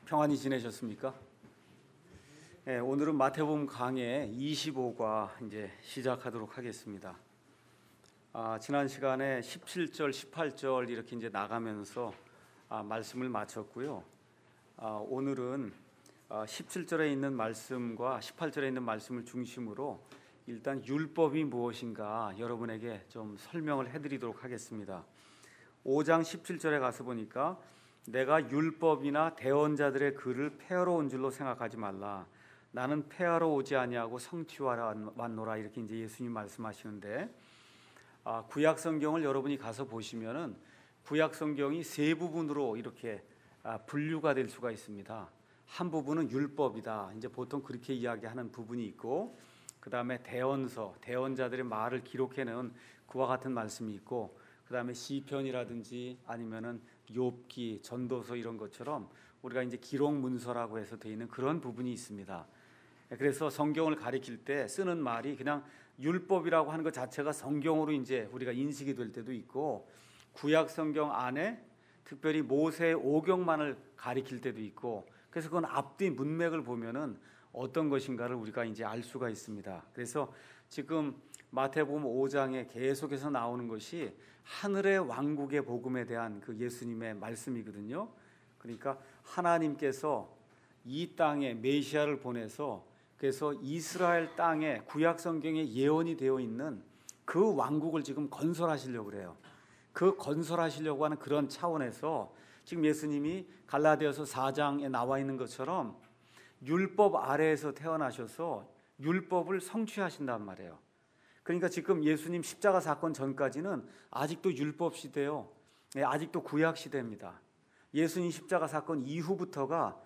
평안히 지내셨습니까? 네, 오늘은 마태복음 강해 25과 이제 시작하도록 하겠습니다. 지난 시간에 17절, 18절 이렇게 이제 나가면서 말씀을 마쳤고요. 오늘은 17절에 있는 말씀과 18절에 있는 말씀을 중심으로 일단 율법이 무엇인가 여러분에게 좀 설명을 해드리도록 하겠습니다. 5장 17절에 가서 보니까 내가 율법이나 대언자들의 글을 폐하러 온 줄로 생각하지 말라. 나는 폐하러 오지 아니하고 성취하러 왔노라. 이렇게 이제 예수님 말씀하시는데, 구약 성경을 여러분이 가서 보시면은 구약 성경이 세 부분으로 이렇게 분류가 될 수가 있습니다. 한 부분은 율법이다. 이제 보통 그렇게 이야기하는 부분이 있고, 그 다음에 대언서, 대언자들의 말을 기록해놓은 그와 같은 말씀이 있고, 그 다음에 시편이라든지 아니면은 욥기, 전도서 이런 것처럼 우리가 이제 기록 문서라고 해서 되어 있는 그런 부분이 있습니다. 그래서 성경을 가리킬 때 쓰는 말이 그냥 율법이라고 하는 것 자체가 성경으로 이제 우리가 인식이 될 때도 있고, 구약 성경 안에 특별히 모세의 오경만을 가리킬 때도 있고, 그래서 그건 앞뒤 문맥을 보면은 어떤 것인가를 우리가 이제 알 수가 있습니다. 그래서 지금 마태복음 5장에 계속해서 나오는 것이 하늘의 왕국의 복음에 대한 그 예수님의 말씀이거든요. 그러니까 하나님께서 이 땅에 메시아를 보내서 그래서 이스라엘 땅에 구약 성경에 예언이 되어 있는 그 왕국을 지금 건설하시려고 그래요. 그 건설하시려고 하는 그런 차원에서 지금 예수님이 갈라디아서 4장에 나와 있는 것처럼 율법 아래에서 태어나셔서 율법을 성취하신단 말이에요. 그러니까 지금 예수님 십자가 사건 전까지는 아직도 율법 시대요. 아직도 구약 시대입니다. 예수님 십자가 사건 이후부터가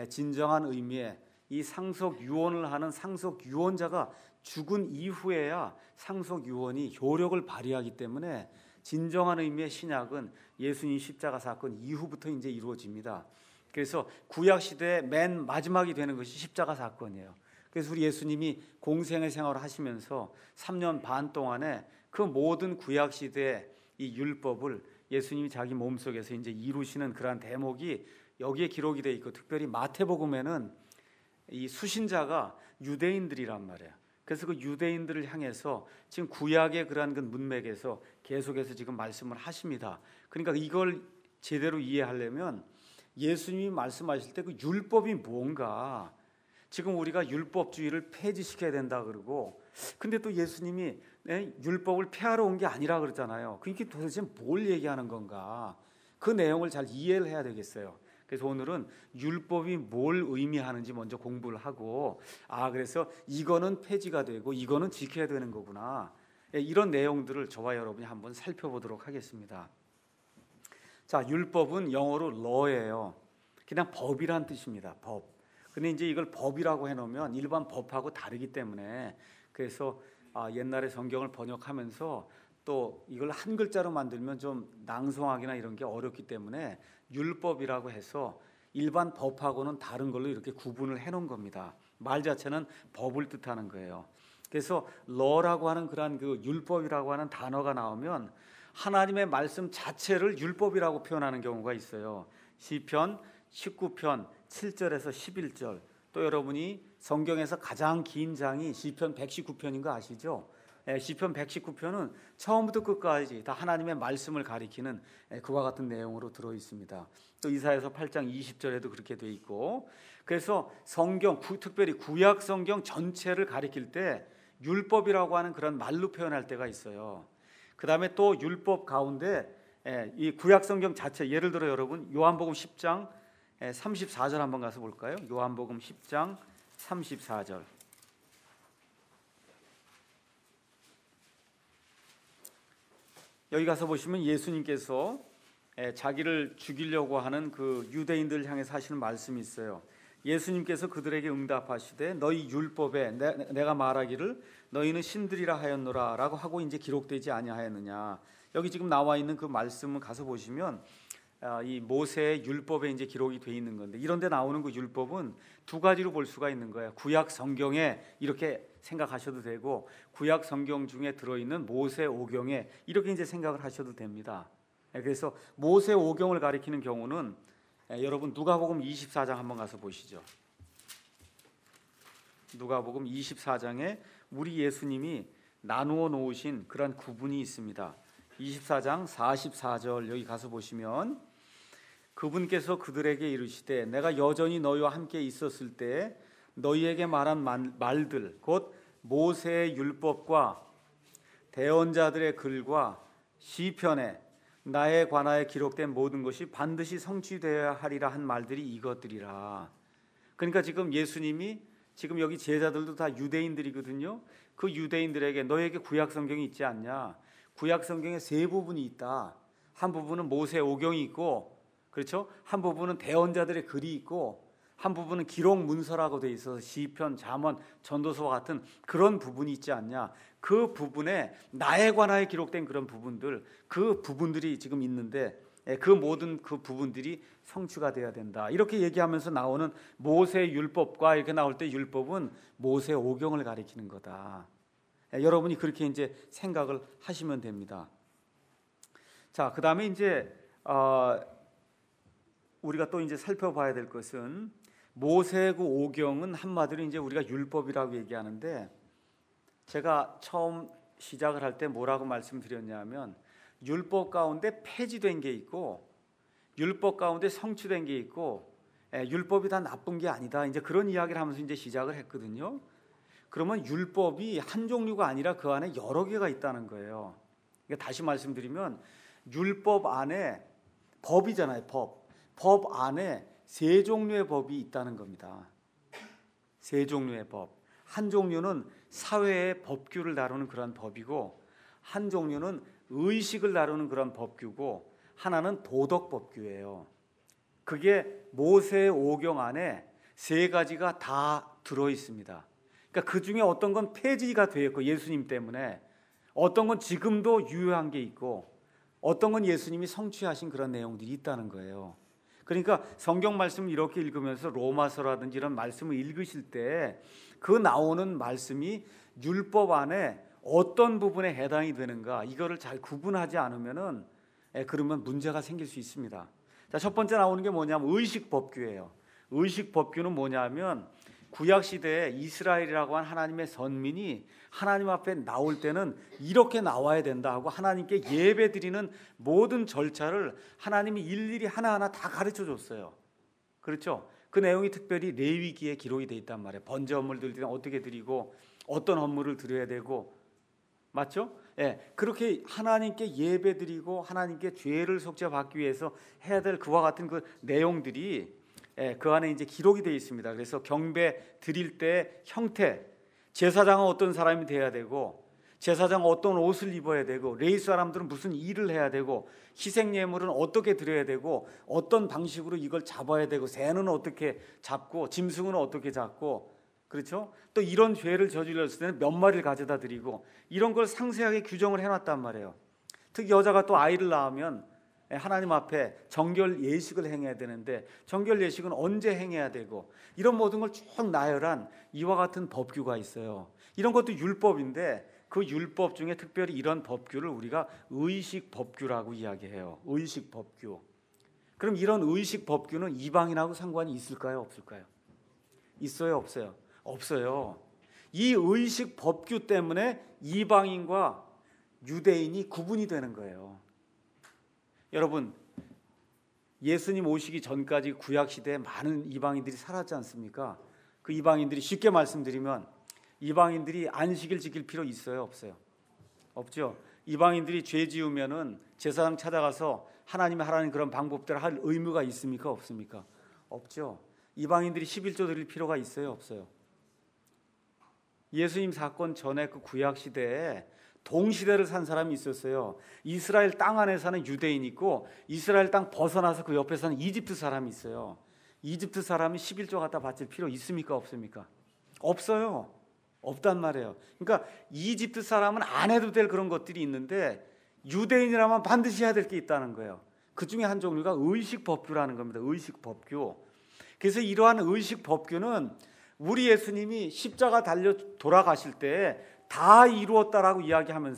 진정한 의미의 이 상속 유언을 하는 상속 유언자가 죽은 이후에야 상속 유언이 효력을 발휘하기 때문에 진정한 의미의 신약은 예수님 십자가 사건 이후부터 이제 이루어집니다. 그래서 구약 시대의 맨 마지막이 되는 것이 십자가 사건이에요. 그래서 우리 예수님이 공생의 생활을 하시면서 3년 반 동안에 그 모든 구약 시대의 이 율법을 예수님이 자기 몸속에서 이제 이루시는 그러한 대목이 여기에 기록이 되어 있고, 특별히 마태복음에는 이 수신자가 유대인들이란 말이에요. 그래서 그 유대인들을 향해서 지금 구약의 그러한 그 문맥에서 계속해서 지금 말씀을 하십니다. 그러니까 이걸 제대로 이해하려면 예수님이 말씀하실 때 그 율법이 뭔가, 지금 우리가 율법주의를 폐지시켜야 된다 그러고, 근데 또 예수님이 율법을 폐하러 온 게 아니라 그러잖아요. 그게 도대체 뭘 얘기하는 건가? 그 내용을 잘 이해를 해야 되겠어요. 그래서 오늘은 율법이 뭘 의미하는지 먼저 공부를 하고, 그래서 이거는 폐지가 되고 이거는 지켜야 되는 거구나. 이런 내용들을 저와 여러분이 한번 살펴보도록 하겠습니다. 자, 율법은 영어로 law예요. 그냥 법이란 뜻입니다. 법. 근데 이제 이걸 법이라고 해놓으면 일반 법하고 다르기 때문에, 그래서 옛날에 성경을 번역하면서 또 이걸 한 글자로 만들면 좀 낭송하기나 이런 게 어렵기 때문에 율법이라고 해서 일반 법하고는 다른 걸로 이렇게 구분을 해놓은 겁니다. 말 자체는 법을 뜻하는 거예요. 그래서 law라고 하는 그러한 그 율법이라고 하는 단어가 나오면 하나님의 말씀 자체를 율법이라고 표현하는 경우가 있어요. 시편 19편 7절에서 11절, 또 여러분이 성경에서 가장 긴 장이 시편 119편인 거 아시죠? 시편 119편은 처음부터 끝까지 다 하나님의 말씀을 가리키는 그와 같은 내용으로 들어 있습니다. 또 이사야서 8장 20절에도 그렇게 돼 있고, 그래서 성경, 특별히 구약 성경 전체를 가리킬 때 율법이라고 하는 그런 말로 표현할 때가 있어요. 그 다음에 또 율법 가운데 이 구약 성경 자체, 예를 들어 여러분 요한복음 10장 34절 한번 가서 볼까요? 요한복음 10장 34절. 여기 가서 보시면 예수님께서 자기를 죽이려고 하는 그 유대인들을 향해서 하시는 말씀이 있어요. 예수님께서 그들에게 응답하시되 너희 율법에 내가 말하기를 너희는 신들이라 하였노라 라고 하고 이제 기록되지 아니하였느냐. 여기 지금 나와 있는 그 말씀을 가서 보시면 이 모세의 율법에 이제 기록이 돼 있는 건데, 이런 데 나오는 그 율법은 두 가지로 볼 수가 있는 거예요. 구약 성경에 이렇게 생각하셔도 되고, 구약 성경 중에 들어있는 모세 오경에 이렇게 이제 생각을 하셔도 됩니다. 그래서 모세 오경을 가리키는 경우는 여러분 누가복음 24장 한번 가서 보시죠. 누가복음 24장에 우리 예수님이 나누어 놓으신 그런 구분이 있습니다. 24장 44절 여기 가서 보시면 그분께서 그들에게 이르시되 내가 여전히 너희와 함께 있었을 때 너희에게 말한 말들 곧 모세의 율법과 대언자들의 글과 시편에 나에 관하여 기록된 모든 것이 반드시 성취되어야 하리라 한 말들이 이것들이라. 그러니까 지금 예수님이 지금 여기 제자들도 다 유대인들이거든요. 그 유대인들에게 너에게 구약 성경이 있지 않냐? 구약 성경에 세 부분이 있다. 한 부분은 모세 오경이 있고, 그렇죠? 한 부분은 대언자들의 글이 있고, 한 부분은 기록 문서라고 돼 있어서 시편, 잠언, 전도서와 같은 그런 부분이 있지 않냐? 그 부분에 나에 관하여 기록된 그런 부분들, 그 부분들이 지금 있는데 그 모든 그 부분들이 성취가 돼야 된다. 이렇게 얘기하면서 나오는 모세 율법과 이렇게 나올 때 율법은 모세 오경을 가리키는 거다. 여러분이 그렇게 이제 생각을 하시면 됩니다. 자, 그다음에 이제 우리가 또 이제 살펴봐야 될 것은 모세 그 오경은 한마디로 이제 우리가 율법이라고 얘기하는데 제가 처음 시작을 할 때 뭐라고 말씀드렸냐면 율법 가운데 폐지된 게 있고 율법 가운데 성취된 게 있고 율법이 다 나쁜 게 아니다. 이제 그런 이야기를 하면서 이제 시작을 했거든요. 그러면 율법이 한 종류가 아니라 그 안에 여러 개가 있다는 거예요. 그러니까 다시 말씀드리면 율법 안에 법이잖아요. 법 안에 세 종류의 법이 있다는 겁니다. 세 종류의 법. 한 종류는 사회의 법규를 다루는 그런 법이고 한 종류는 의식을 다루는 그런 법규고 하나는 도덕 법규예요. 그게 모세 오경 안에 세 가지가 다 들어 있습니다. 그러니까 그 중에 어떤 건 폐지가 되었고 예수님 때문에 어떤 건 지금도 유효한 게 있고 어떤 건 예수님이 성취하신 그런 내용들이 있다는 거예요. 그러니까 성경 말씀을 이렇게 읽으면서 로마서라든지 이런 말씀을 읽으실 때 그 나오는 말씀이 율법 안에 어떤 부분에 해당이 되는가 이거를 잘 구분하지 않으면은 그러면 문제가 생길 수 있습니다. 자, 첫 번째 나오는 게 뭐냐면 의식 법규예요. 의식 법규는 뭐냐면 구약 시대에 이스라엘이라고 한 하나님의 선민이 하나님 앞에 나올 때는 이렇게 나와야 된다 하고 하나님께 예배 드리는 모든 절차를 하나님이 일일이 하나하나 다 가르쳐 줬어요. 그렇죠? 그 내용이 특별히 레위기에 기록이 돼 있단 말이에요. 번제 헌물 드릴 때는 어떻게 드리고 어떤 헌물을 드려야 되고 맞죠? 그렇게 하나님께 예배 드리고 하나님께 죄를 속죄받기 위해서 해야 될 그와 같은 그 내용들이 그 안에 이제 기록이 되어 있습니다. 그래서 경배 드릴 때 형태, 제사장은 어떤 사람이 돼야 되고 제사장은 어떤 옷을 입어야 되고 레위 사람들은 무슨 일을 해야 되고 희생 예물은 어떻게 드려야 되고 어떤 방식으로 이걸 잡아야 되고 새는 어떻게 잡고 짐승은 어떻게 잡고 그렇죠? 또 이런 죄를 저질렀을 때는 몇 마리를 가져다 드리고 이런 걸 상세하게 규정을 해놨단 말이에요. 특히 여자가 또 아이를 낳으면 하나님 앞에 정결 예식을 행해야 되는데 정결 예식은 언제 행해야 되고 이런 모든 걸 쭉 나열한 이와 같은 법규가 있어요. 이런 것도 율법인데 그 율법 중에 특별히 이런 법규를 우리가 의식 법규라고 이야기해요. 의식 법규. 그럼 이런 의식 법규는 이방인하고 상관이 있을까요? 없을까요? 있어요? 없어요? 없어요. 이 의식 법규 때문에 이방인과 유대인이 구분이 되는 거예요. 여러분, 예수님 오시기 전까지 구약 시대에 많은 이방인들이 살았지 않습니까? 그 이방인들이 쉽게 말씀드리면 이방인들이 안식일 지킬 필요 있어요? 없어요? 없죠. 이방인들이 죄 지으면은 제사장 찾아가서 하나님 그런 방법대로 할 의무가 있습니까? 없습니까? 없죠. 이방인들이 11조 드릴 필요가 있어요? 없어요? 예수님 사건 전에 그 구약 시대에 동시대를 산 사람이 있었어요. 이스라엘 땅 안에 사는 유대인이 있고 이스라엘 땅 벗어나서 그 옆에 사는 이집트 사람이 있어요. 이집트 사람이 11조 갖다 바칠 필요 있습니까? 없습니까? 없어요. 없단 말이에요. 그러니까 이집트 사람은 안 해도 될 그런 것들이 있는데 유대인이라면 반드시 해야 될 게 있다는 거예요. 그 중에 한 종류가 의식 법규라는 겁니다. 의식 법규. 그래서 이러한 의식 법규는 우리 예수님이 십자가 달려 돌아가실 때 다 이루었다라고 이야기하면서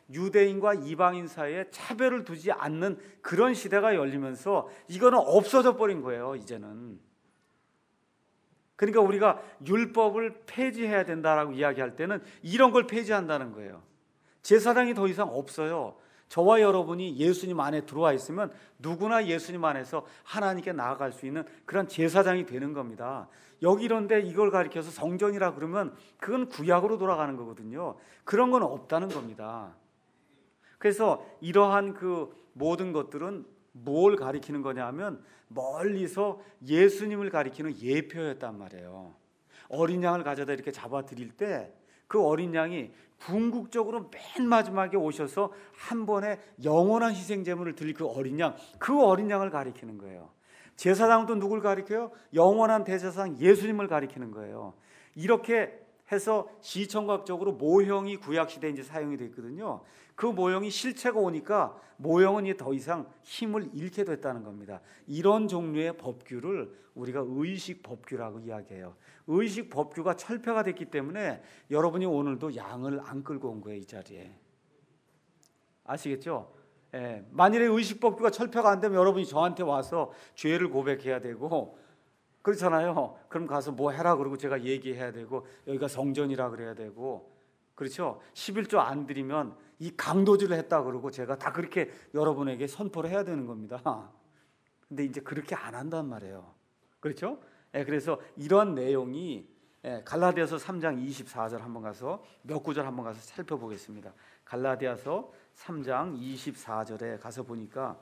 유대인과 이방인 사이에 차별을 두지 않는 그런 시대가 열리면서 이거는 없어져 버린 거예요, 이제는. 그러니까 우리가 율법을 폐지해야 된다라고 이야기할 때는 이런 걸 폐지한다는 거예요. 제사장이 더 이상 없어요. 저와 여러분이 예수님 안에 들어와 있으면 누구나 예수님 안에서 하나님께 나아갈 수 있는 그런 제사장이 되는 겁니다. 여기 이런데 이걸 가리켜서 성전이라 그러면 그건 구약으로 돌아가는 거거든요. 그런 건 없다는 겁니다. 그래서 이러한 그 모든 것들은 뭘 가리키는 거냐 하면 멀리서 예수님을 가리키는 예표였단 말이에요. 어린 양을 가져다 이렇게 잡아 드릴 때 그 어린 양이 궁극적으로 맨 마지막에 오셔서 한 번에 영원한 희생 제물을 드릴 그 어린 양을 가리키는 거예요. 제사장도 누굴 가리켜요? 영원한 대제사장 예수님을 가리키는 거예요. 이렇게 해서 시청각적으로 모형이 구약시대에 이제 사용이 됐거든요. 그 모형이 실체가 오니까 모형은 이제 더 이상 힘을 잃게 됐다는 겁니다. 이런 종류의 법규를 우리가 의식 법규라고 이야기해요. 의식 법규가 철폐가 됐기 때문에 여러분이 오늘도 양을 안 끌고 온 거예요, 이 자리에. 아시겠죠? 예, 만일에 의식 법규가 철폐가 안 되면 여러분이 저한테 와서 죄를 고백해야 되고 그렇잖아요. 그럼 가서 뭐 해라 그러고 제가 얘기해야 되고 여기가 성전이라 그래야 되고 그렇죠. 11조 안 드리면 이 강도질을 했다 그러고 제가 다 그렇게 여러분에게 선포를 해야 되는 겁니다. 근데 이제 그렇게 안 한단 말이에요. 그렇죠? 예, 그래서 이런 내용이 갈라디아서 3장 24절 한번 가서 몇 구절 한번 가서 살펴보겠습니다. 갈라디아서 3장 24절에 가서 보니까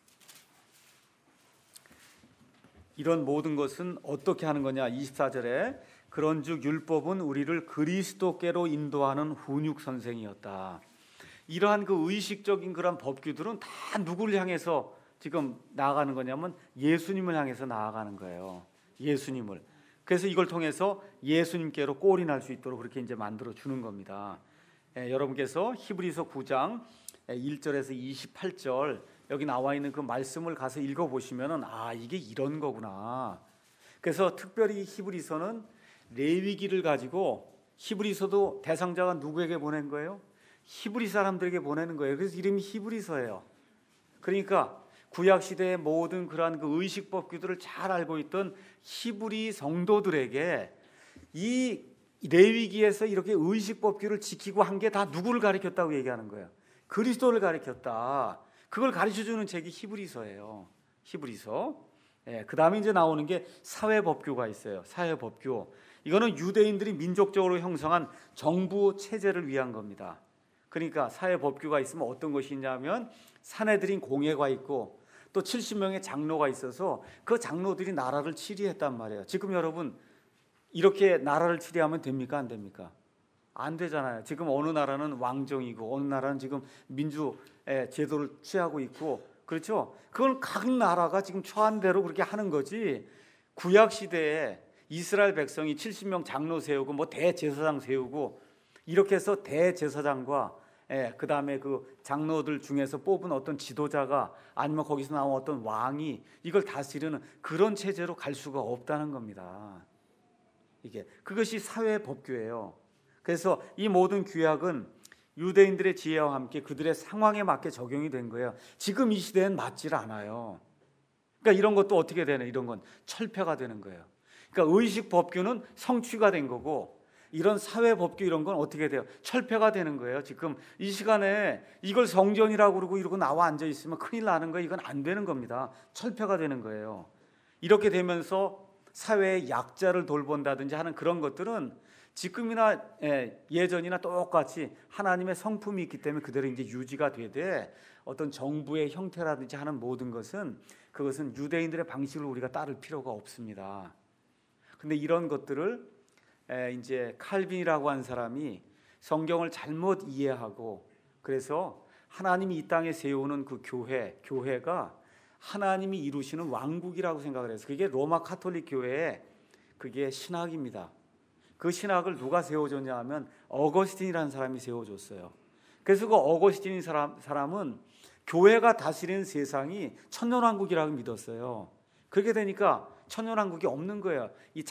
이런 모든 것은 어떻게 하는 거냐. 24절에 그런즉 율법은 우리를 그리스도께로 인도하는 훈육 선생이었다. 이러한 그 의식적인 그런 법규들은 다 누구를 향해서 지금 나아가는 거냐면 예수님을 향해서 나아가는 거예요. 예수님을. 그래서 이걸 통해서 예수님께로 꼴이 날 수 있도록 그렇게 이제 만들어 주는 겁니다. 여러분께서 히브리서 9장 1절에서 28절 여기 나와 있는 그 말씀을 가서 읽어보시면은 이게 이런 거구나. 그래서 특별히 히브리서는 레위기를 가지고 히브리서도 대상자가 누구에게 보낸 거예요? 히브리 사람들에게 보내는 거예요. 그래서 이름이 히브리서예요. 그러니까 구약 시대의 모든 그러한 그 의식 법규들을 잘 알고 있던 히브리 성도들에게 이 레위기에서 이렇게 의식 법규를 지키고 한 게 다 누구를 가리켰다고 얘기하는 거예요? 그리스도를 가리켰다. 그걸 가르쳐주는 책이 히브리서예요. 히브리서. 그 다음에 이제 나오는 게 사회법규가 있어요. 사회법규. 이거는 유대인들이 민족적으로 형성한 정부 체제를 위한 겁니다. 그러니까 사회법규가 있으면 어떤 것이 있냐면 사내들인 공회가 있고 또 70명의 장로가 있어서 그 장로들이 나라를 치리했단 말이에요. 지금 여러분 이렇게 나라를 치리하면 됩니까? 안 됩니까? 안 되잖아요. 지금 어느 나라는 왕정이고 어느 나라는 지금 민주 제도를 취하고 있고 그렇죠? 그걸 각 나라가 지금 처한 대로 그렇게 하는 거지. 구약 시대에 이스라엘 백성이 70명 장로 세우고 뭐 대제사장 세우고 이렇게 해서 대제사장과 그 다음에 그 장로들 중에서 뽑은 어떤 지도자가 아니면 거기서 나온 어떤 왕이 이걸 다스리는 그런 체제로 갈 수가 없다는 겁니다. 이게 그것이 사회 법규예요. 그래서 이 모든 규약은 유대인들의 지혜와 함께 그들의 상황에 맞게 적용이 된 거예요. 지금 이 시대엔 맞질 않아요. 그러니까 이런 것도 어떻게 되나 이런 건 철폐가 되는 거예요. 그러니까 의식 법규는 성취가 된 거고 이런 사회 법규 이런 건 어떻게 돼요? 철폐가 되는 거예요. 지금 이 시간에 이걸 성전이라고 그러고 이러고 나와 앉아 있으면 큰일 나는 거예요. 이건 안 되는 겁니다. 철폐가 되는 거예요. 이렇게 되면서 사회의 약자를 돌본다든지 하는 그런 것들은 지금이나 예전이나 똑같이 하나님의 성품이 있기 때문에 그대로 이제 유지가 되되 어떤 정부의 형태라든지 하는 모든 것은 그것은 유대인들의 방식을 우리가 따를 필요가 없습니다. 근데 이런 것들을 이제 칼빈이라고 한 사람이 성경을 잘못 이해하고 그래서 하나님이 이 땅에 세우는 그 교회가 하나님이 이루시는 왕국이라고 생각을 해서 그게 로마 카톨릭 교회의 그게 신학입니다. 그 신학을 누가 세워줬냐 하면 어거스틴이라는 사람이 세워줬어요. 그래서 그 어거스틴 사람은 교회가 다스리는 세상이 천년왕국이라고 믿었어요. 그렇게 되니까 천년왕국이 없는 거예요. 이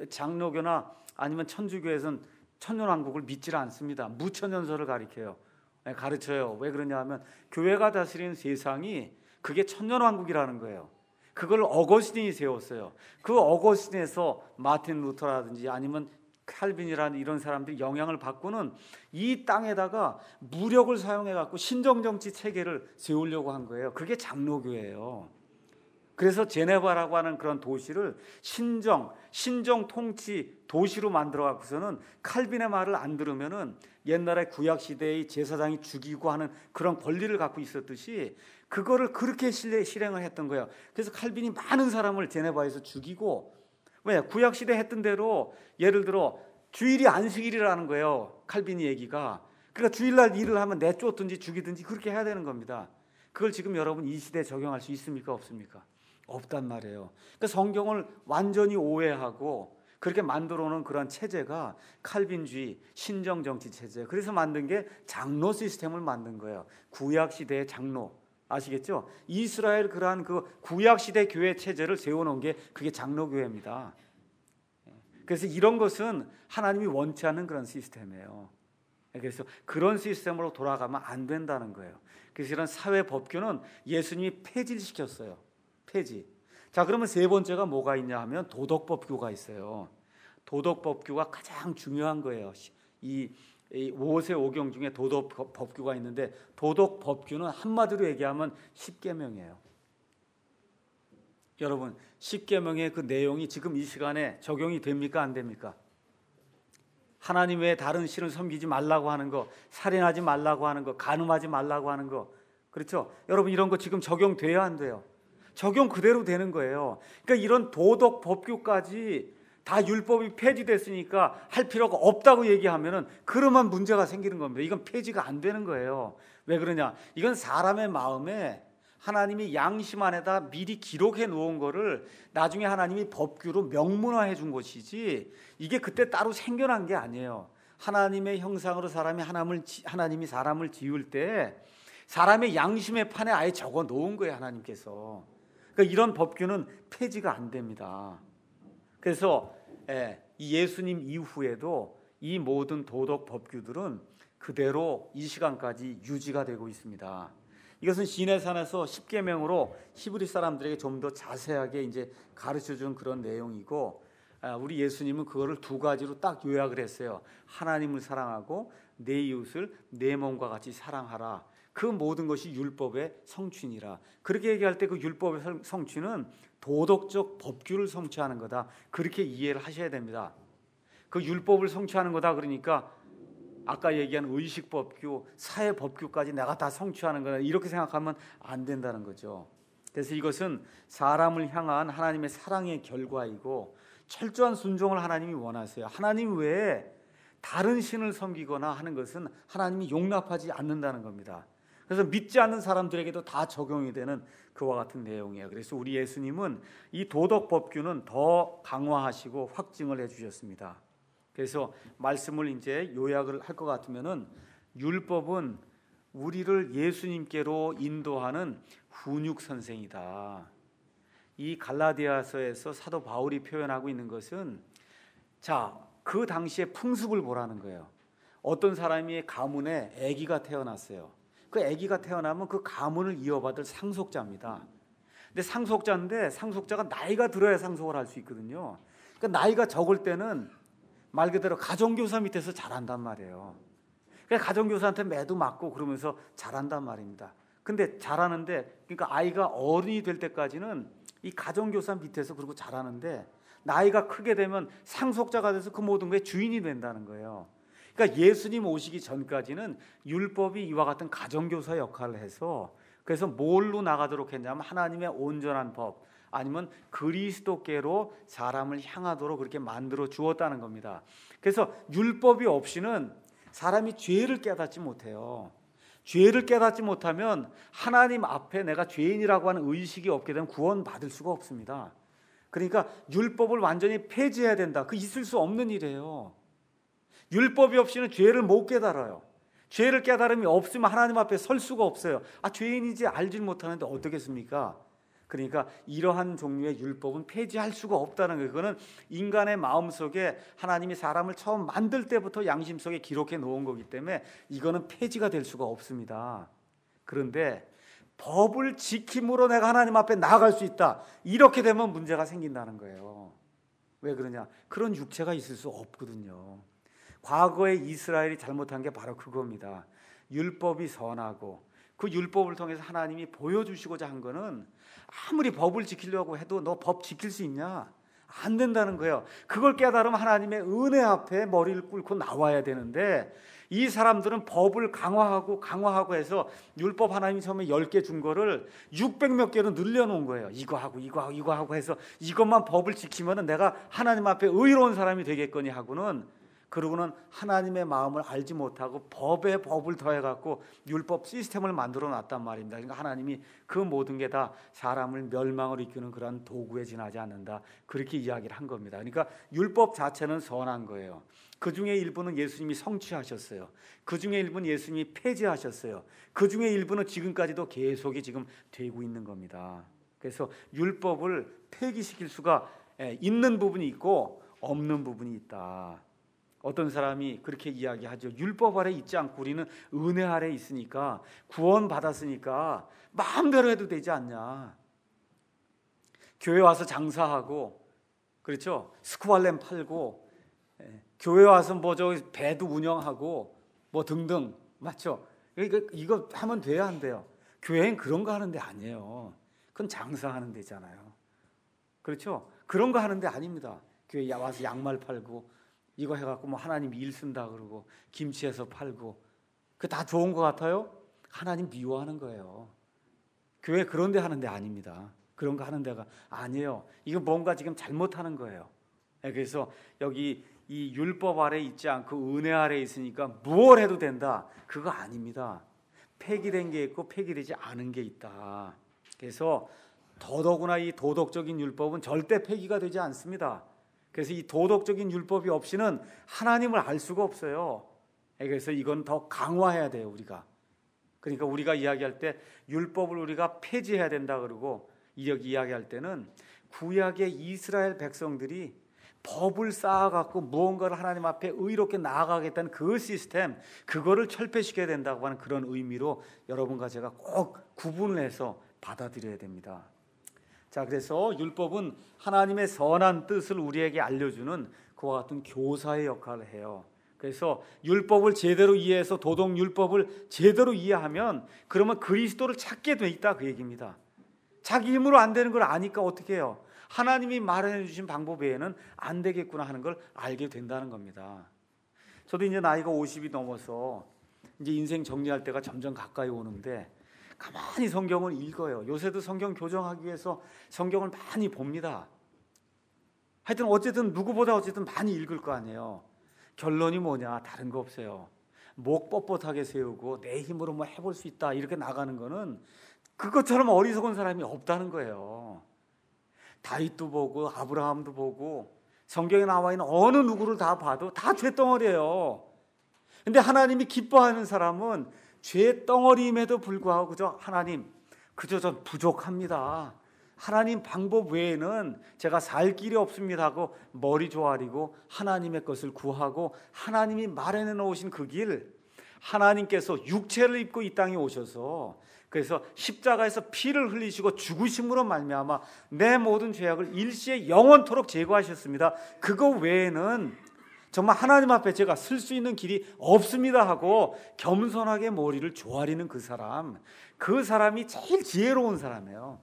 장로교나 아니면 천주교에서는 천년왕국을 믿지 않습니다. 무천년설을 가리켜요. 가르쳐요. 왜 그러냐 하면 교회가 다스리는 세상이 그게 천년왕국이라는 거예요. 그걸 어거스틴이 세웠어요. 그 어거스틴에서 마틴 루터라든지 아니면 칼빈이라는 이런 사람들이 영향을 받고는 이 땅에다가 무력을 사용해 갖고 신정정치 체계를 세우려고 한 거예요. 그게 장로교예요. 그래서 제네바라고 하는 그런 도시를 신정 통치 도시로 만들어 갖고서는 칼빈의 말을 안 들으면은 옛날에 구약 시대의 제사장이 죽이고 하는 그런 권리를 갖고 있었듯이 그거를 그렇게 실행을 했던 거예요. 그래서 칼빈이 많은 사람을 제네바에서 죽이고, 왜? 구약 시대 했던 대로 예를 들어 주일이 안식일이라는 거예요. 칼빈이 얘기가. 그러니까 주일날 일을 하면 내쫓든지 죽이든지 그렇게 해야 되는 겁니다. 그걸 지금 여러분 이 시대에 적용할 수 있습니까? 없습니까? 없단 말이에요. 그러니까 성경을 완전히 오해하고 그렇게 만들어 놓은 그런 체제가 칼빈주의 신정정치 체제. 그래서 만든 게 장로 시스템을 만든 거예요. 구약 시대의 장로. 아시겠죠? 이스라엘 그러한 그 구약 시대 교회 체제를 세워놓은 게 그게 장로교회입니다. 그래서 이런 것은 하나님이 원치 않는 그런 시스템이에요. 그래서 그런 시스템으로 돌아가면 안 된다는 거예요. 그래서 이런 사회 법규는 예수님이 폐지를 시켰어요. 폐지. 자, 그러면 세 번째가 뭐가 있냐 하면 도덕법규가 있어요. 도덕법규가 가장 중요한 거예요. 이 모세오경 중에 도덕법규가 있는데 도덕법규는 한마디로 얘기하면 십계명이에요. 여러분, 십계명의 그 내용이 지금 이 시간에 적용이 됩니까? 안 됩니까? 하나님 외에 다른 신을 섬기지 말라고 하는 거, 살인하지 말라고 하는 거, 간음하지 말라고 하는 거, 그렇죠? 여러분, 이런 거 지금 적용돼야 안 돼요? 적용 그대로 되는 거예요. 그러니까 이런 도덕법규까지 다 율법이 폐지됐으니까 할 필요가 없다고 얘기하면은 그러면 문제가 생기는 겁니다. 이건 폐지가 안 되는 거예요. 왜 그러냐? 이건 사람의 마음에 하나님이 양심 안에다 미리 기록해 놓은 거를 나중에 하나님이 법규로 명문화해 준 것이지 이게 그때 따로 생겨난 게 아니에요. 하나님의 형상으로 하나님이 사람을 지을 때 사람의 양심의 판에 아예 적어 놓은 거예요. 하나님께서. 그러니까 이런 법규는 폐지가 안 됩니다. 그래서 이 예수님 이후에도 이 모든 도덕 법규들은 그대로 이 시간까지 유지가 되고 있습니다. 이것은 시내산에서 십계명으로 히브리 사람들에게 좀 더 자세하게 이제 가르쳐 준 그런 내용이고, 우리 예수님은 그거를 두 가지로 딱 요약을 했어요. 하나님을 사랑하고 내 이웃을 내 몸과 같이 사랑하라. 그 모든 것이 율법의 성취니라. 그렇게 얘기할 때 그 율법의 성취는 도덕적 법규를 성취하는 거다. 그렇게 이해를 하셔야 됩니다. 그 율법을 성취하는 거다 그러니까 아까 얘기한 의식법규, 사회법규까지 내가 다 성취하는 거다 이렇게 생각하면 안 된다는 거죠. 그래서 이것은 사람을 향한 하나님의 사랑의 결과이고 철저한 순종을 하나님이 원하세요. 하나님 외에 다른 신을 섬기거나 하는 것은 하나님이 용납하지 않는다는 겁니다. 그래서 믿지 않는 사람들에게도 다 적용이 되는 그와 같은 내용이에요. 그래서 우리 예수님은 이 도덕 법규는 더 강화하시고 확증을 해주셨습니다. 그래서 말씀을 이제 요약을 할 것 같으면은 율법은 우리를 예수님께로 인도하는 훈육 선생이다. 이 갈라디아서에서 사도 바울이 표현하고 있는 것은 그 당시에 풍습을 보라는 거예요. 어떤 사람이 가문에 아기가 태어났어요. 그 아기가 태어나면 그 가문을 이어받을 상속자입니다. 근데 상속자가 나이가 들어야 상속을 할 수 있거든요. 그러니까 나이가 적을 때는 말 그대로 가정교사 밑에서 자란단 말이에요. 그러니까 가정교사한테 매도 맞고 그러면서 자란단 말입니다. 근데 자라는데 그러니까 아이가 어른이 될 때까지는 이 가정교사 밑에서 그러고 자라는데 나이가 크게 되면 상속자가 돼서 그 모든 거에 주인이 된다는 거예요. 그러니까 예수님 오시기 전까지는 율법이 이와 같은 가정교사 역할을 해서 그래서 뭘로 나가도록 했냐면 하나님의 온전한 법 아니면 그리스도께로 사람을 향하도록 그렇게 만들어 주었다는 겁니다. 그래서 율법이 없이는 사람이 죄를 깨닫지 못해요. 죄를 깨닫지 못하면 하나님 앞에 내가 죄인이라고 하는 의식이 없게 되면 구원받을 수가 없습니다. 그러니까 율법을 완전히 폐지해야 된다. 그 있을 수 없는 일이에요. 율법이 없이는 죄를 못 깨달아요. 죄를 깨달음이 없으면 하나님 앞에 설 수가 없어요. 죄인이지 알지 못하는데 어떻겠습니까? 그러니까 이러한 종류의 율법은 폐지할 수가 없다는 거예요. 그거는 인간의 마음속에 하나님이 사람을 처음 만들 때부터 양심 속에 기록해 놓은 거기 때문에 이거는 폐지가 될 수가 없습니다. 그런데 법을 지킴으로 내가 하나님 앞에 나아갈 수 있다. 이렇게 되면 문제가 생긴다는 거예요. 왜 그러냐? 그런 육체가 있을 수 없거든요. 과거에 이스라엘이 잘못한 게 바로 그겁니다. 율법이 선하고 그 율법을 통해서 하나님이 보여주시고자 한 거는 아무리 법을 지키려고 해도 너 법 지킬 수 있냐? 안 된다는 거예요. 그걸 깨달으면 하나님의 은혜 앞에 머리를 꿇고 나와야 되는데 이 사람들은 법을 강화하고 해서 율법 하나님이 처음에 10개 준 거를 600몇 개로 늘려놓은 거예요. 이거 하고 해서 이것만 법을 지키면 내가 하나님 앞에 의로운 사람이 되겠거니 하고는, 그러고는 하나님의 마음을 알지 못하고 법에 법을 더해갖고 율법 시스템을 만들어 놨단 말입니다. 그러니까 하나님이 그 모든 게 다 사람을 멸망을 이끄는 그런 도구에 지나지 않는다, 그렇게 이야기를 한 겁니다. 그러니까 율법 자체는 선한 거예요. 그 중에 일부는 예수님이 성취하셨어요. 그 중에 일부는 예수님이 폐지하셨어요. 그 중에 일부는 지금까지도 계속이 지금 되고 있는 겁니다. 그래서 율법을 폐기시킬 수가 있는 부분이 있고 없는 부분이 있다. 어떤 사람이 그렇게 이야기하죠. 율법 아래 있지 않고 우리는 은혜 아래 있으니까, 구원 받았으니까 마음대로 해도 되지 않냐. 교회 와서 장사하고, 그렇죠? 스쿠발렘 팔고, 교회 와서 뭐 저 배도 운영하고 뭐 등등, 맞죠? 이거 하면 돼야 안 돼요? 교회는 그런 거 하는 데 아니에요. 그건 장사하는 데잖아요. 그렇죠? 그런 거 하는 데 아닙니다. 교회 와서 양말 팔고 이거 해갖고 뭐 하나님 일 쓴다 그러고 김치해서 팔고, 그 다 좋은 것 같아요? 하나님 미워하는 거예요. 교회 그런 데 하는 데 아닙니다. 그런 거 하는 데가 아니에요. 이거 뭔가 지금 잘못하는 거예요. 그래서 여기 이 율법 아래 있지 않고 은혜 아래 있으니까 무엇 해도 된다, 그거 아닙니다. 폐기된 게 있고 폐기되지 않은 게 있다. 그래서 더더구나 이 도덕적인 율법은 절대 폐기가 되지 않습니다. 그래서 이 도덕적인 율법이 없이는 하나님을 알 수가 없어요. 그래서 이건 더 강화해야 돼요, 우리가. 그러니까 우리가 이야기할 때 율법을 우리가 폐지해야 된다 그러고 이야기할 때는 구약의 이스라엘 백성들이 법을 쌓아갖고 무언가를 하나님 앞에 의롭게 나아가겠다는 그 시스템, 그거를 철폐시켜야 된다고 하는 그런 의미로 여러분과 제가 꼭 구분을 해서 받아들여야 됩니다. 자, 그래서 율법은 하나님의 선한 뜻을 우리에게 알려주는 그와 같은 교사의 역할을 해요. 그래서 율법을 제대로 이해해서 도덕 율법을 제대로 이해하면 그러면 그리스도를 찾게 돼 있다, 그 얘기입니다. 자기 힘으로 안 되는 걸 아니까 어떻게 해요? 하나님이 마련해 주신 방법 외에는 안 되겠구나 하는 걸 알게 된다는 겁니다. 저도 이제 나이가 50이 넘어서 이제 인생 정리할 때가 점점 가까이 오는데 가만히 성경을 읽어요. 요새도 성경 교정하기 위해서 성경을 많이 봅니다. 하여튼 어쨌든 누구보다 어쨌든 많이 읽을 거 아니에요. 결론이 뭐냐? 다른 거 없어요. 목 뻣뻣하게 세우고 내 힘으로 뭐 해볼 수 있다 이렇게 나가는 거는 그것처럼 어리석은 사람이 없다는 거예요. 다윗도 보고 아브라함도 보고 성경에 나와 있는 어느 누구를 다 봐도 다 죄덩어리예요. 근데 하나님이 기뻐하는 사람은 죄덩어리임에도 불구하고 그저 하나님, 그저 전 부족합니다. 하나님 방법 외에는 제가 살 길이 없습니다 하고 머리 조아리고 하나님의 것을 구하고 하나님이 마련해 놓으신 그 길, 하나님께서 육체를 입고 이 땅에 오셔서 그래서 십자가에서 피를 흘리시고 죽으심으로 말미암아 내 모든 죄악을 일시에 영원토록 제거하셨습니다. 그거 외에는 정말 하나님 앞에 제가 쓸 수 있는 길이 없습니다 하고 겸손하게 머리를 조아리는 그 사람이 제일 지혜로운 사람이에요.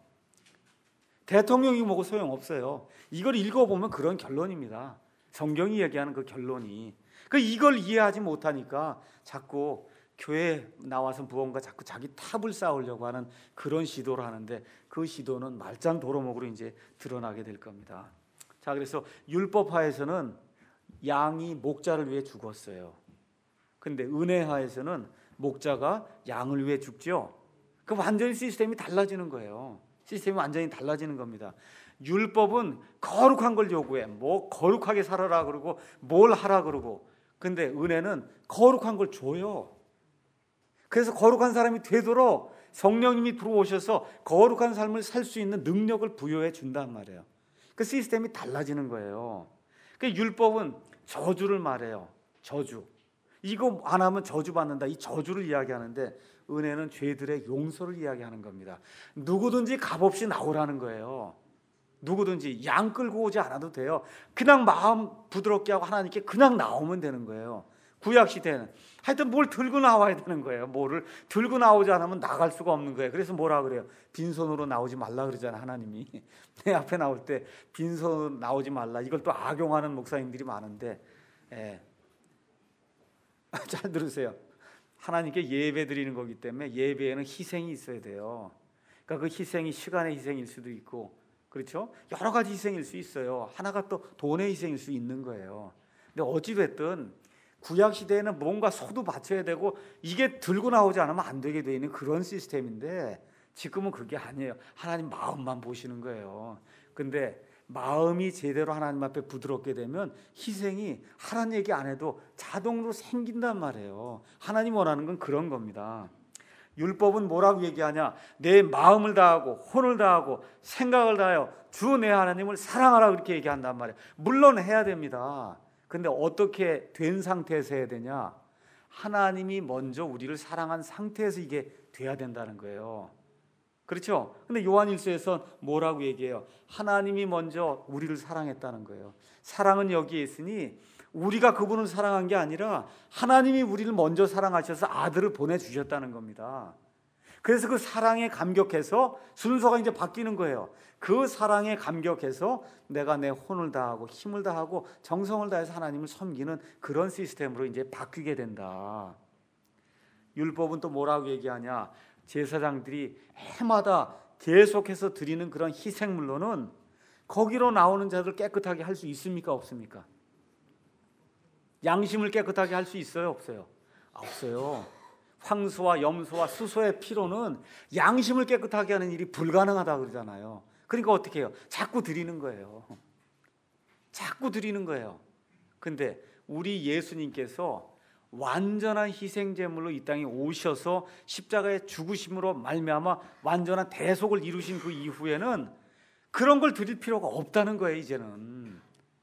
대통령이 뭐고 소용없어요. 이걸 읽어보면 그런 결론입니다. 성경이 얘기하는 그 결론이. 이걸 이해하지 못하니까 자꾸 교회에 나와서 무언가 자꾸 자기 탑을 쌓으려고 하는 그런 시도를 하는데 그 시도는 말짱 도루묵으로 이제 드러나게 될 겁니다. 자, 그래서 율법하에서는 양이 목자를 위해 죽었어요. 근데 은혜하에서는 목자가 양을 위해 죽죠. 그 완전히 시스템이 달라지는 거예요. 시스템이 완전히 달라지는 겁니다. 율법은 거룩한 걸 요구해. 뭐 거룩하게 살아라 그러고 뭘 하라 그러고. 근데 은혜는 거룩한 걸 줘요. 그래서 거룩한 사람이 되도록 성령님이 들어오셔서 거룩한 삶을 살 수 있는 능력을 부여해 준단 말이에요. 그 시스템이 달라지는 거예요. 그 율법은 저주를 말해요. 저주. 이거 안 하면 저주 받는다. 이 저주를 이야기하는데 은혜는 죄들의 용서를 이야기하는 겁니다. 누구든지 값없이 나오라는 거예요. 누구든지 양 끌고 오지 않아도 돼요. 그냥 마음 부드럽게 하고 하나님께 그냥 나오면 되는 거예요. 구약 시대는 하여튼 뭘 들고 나와야 되는 거예요. 뭐를 들고 나오지 않으면 나갈 수가 없는 거예요. 그래서 뭐라 그래요? 빈손으로 나오지 말라 그러잖아요. 하나님이 내 앞에 나올 때 빈손으로 나오지 말라. 이걸 또 악용하는 목사님들이 많은데 잘 들으세요. 하나님께 예배 드리는 거기 때문에 예배에는 희생이 있어야 돼요. 그러니까 그 희생이 시간의 희생일 수도 있고, 그렇죠? 여러 가지 희생일 수 있어요. 하나가 또 돈의 희생일 수 있는 거예요. 근데 어찌됐든 구약 시대에는 뭔가 소도 바쳐야 되고 이게 들고 나오지 않으면 안 되게 되어 있는 그런 시스템인데 지금은 그게 아니에요. 하나님 마음만 보시는 거예요. 근데 마음이 제대로 하나님 앞에 부드럽게 되면 희생이 하나님 얘기 안 해도 자동으로 생긴단 말이에요. 하나님 원하는 건 그런 겁니다. 율법은 뭐라고 얘기하냐? 내 마음을 다하고 혼을 다하고 생각을 다하여 주 내 하나님을 사랑하라 그렇게 얘기한단 말이에요. 물론 해야 됩니다. 근데 어떻게 된 상태에서 해야 되냐? 하나님이 먼저 우리를 사랑한 상태에서 이게 돼야 된다는 거예요. 그렇죠? 근데 요한일서에서 뭐라고 얘기해요? 하나님이 먼저 우리를 사랑했다는 거예요. 사랑은 여기에 있으니 우리가 그분을 사랑한 게 아니라 하나님이 우리를 먼저 사랑하셔서 아들을 보내주셨다는 겁니다. 그래서 그 사랑에 감격해서 순서가 이제 바뀌는 거예요. 그 사랑에 감격해서 내가 내 혼을 다하고 힘을 다하고 정성을 다해서 하나님을 섬기는 그런 시스템으로 이제 바뀌게 된다. 율법은 또 뭐라고 얘기하냐? 제사장들이 해마다 계속해서 드리는 그런 희생물로는 거기로 나오는 자들 깨끗하게 할 수 있습니까? 없습니까? 양심을 깨끗하게 할 수 있어요? 없어요? 없어요. 황소와 염소와 수소의 피로는 양심을 깨끗하게 하는 일이 불가능하다고 그러잖아요. 그러니까 어떻게 해요? 자꾸 드리는 거예요. 자꾸 드리는 거예요. 근데 우리 예수님께서 완전한 희생제물로 이 땅에 오셔서 십자가의 죽으심으로 말미암아 완전한 대속을 이루신 그 이후에는 그런 걸 드릴 필요가 없다는 거예요. 이제는.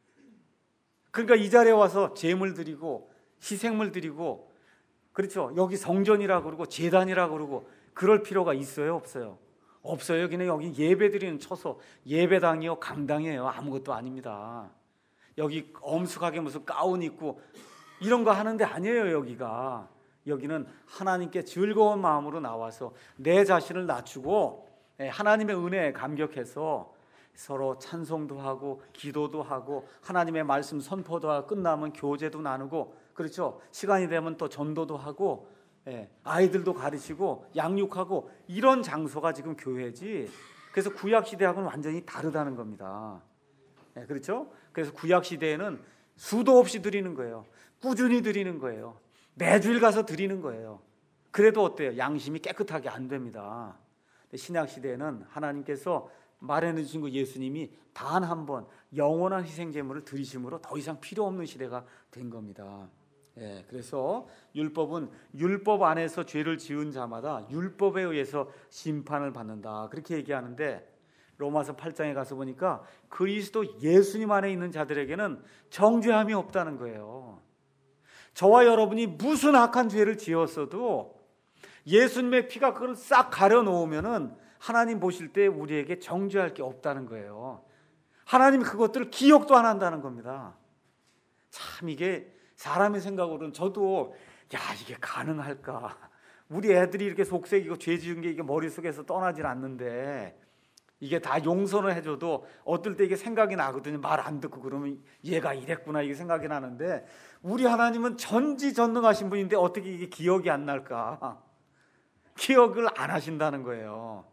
그러니까 이 자리에 와서 제물 드리고 희생물 드리고, 그렇죠? 여기 성전이라고 그러고 제단이라고 그러고 그럴 필요가 있어요? 없어요? 없어요. 그냥 여기 예배 드리는 처소, 예배당이요 강당이에요. 아무것도 아닙니다. 여기 엄숙하게 무슨 가운 입고 이런 거 하는데 아니에요. 여기가. 여기는 하나님께 즐거운 마음으로 나와서 내 자신을 낮추고 하나님의 은혜에 감격해서 서로 찬송도 하고 기도도 하고 하나님의 말씀 선포도 하고 끝나면 교제도 나누고, 그렇죠? 시간이 되면 또 전도도 하고 아이들도 가르치고 양육하고 이런 장소가 지금 교회지. 그래서 구약 시대하고는 완전히 다르다는 겁니다. 그렇죠? 그래서 구약 시대에는 수도 없이 드리는 거예요. 꾸준히 드리는 거예요. 매주일 가서 드리는 거예요. 그래도 어때요? 양심이 깨끗하게 안 됩니다. 신약 시대에는 하나님께서 마련해 주신 그 예수님이 단 한 번 영원한 희생제물을 드리심으로 더 이상 필요 없는 시대가 된 겁니다. 그래서 율법은 율법 안에서 죄를 지은 자마다 율법에 의해서 심판을 받는다 그렇게 얘기하는데, 로마서 8장에 가서 보니까 그리스도 예수님 안에 있는 자들에게는 정죄함이 없다는 거예요. 저와 여러분이 무슨 악한 죄를 지었어도 예수님의 피가 그걸 싹 가려놓으면은 하나님 보실 때 우리에게 정죄할 게 없다는 거예요. 하나님이 그것들을 기억도 안 한다는 겁니다. 참 이게 사람의 생각으로는 저도 이게 가능할까? 우리 애들이 이렇게 속색이고 죄 지은 게 이게 머릿속에서 떠나질 않는데 이게 다 용서를 해줘도 어떨 때 이게 생각이 나거든요. 말 안 듣고 그러면 얘가 이랬구나 이게 생각이 나는데, 우리 하나님은 전지전능하신 분인데 어떻게 이게 기억이 안 날까? 기억을 안 하신다는 거예요.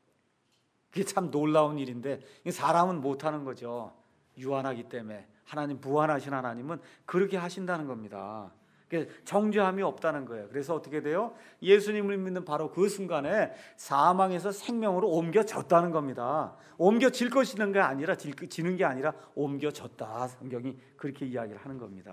그게 참 놀라운 일인데 사람은 못하는 거죠. 유한하기 때문에. 하나님, 무한하신 하나님은 그렇게 하신다는 겁니다. 정죄함이 없다는 거예요. 그래서 어떻게 돼요? 예수님을 믿는 바로 그 순간에 사망에서 생명으로 옮겨졌다는 겁니다. 옮겨질 것이는 게 아니라 지는 게 아니라 옮겨졌다. 성경이 그렇게 이야기를 하는 겁니다.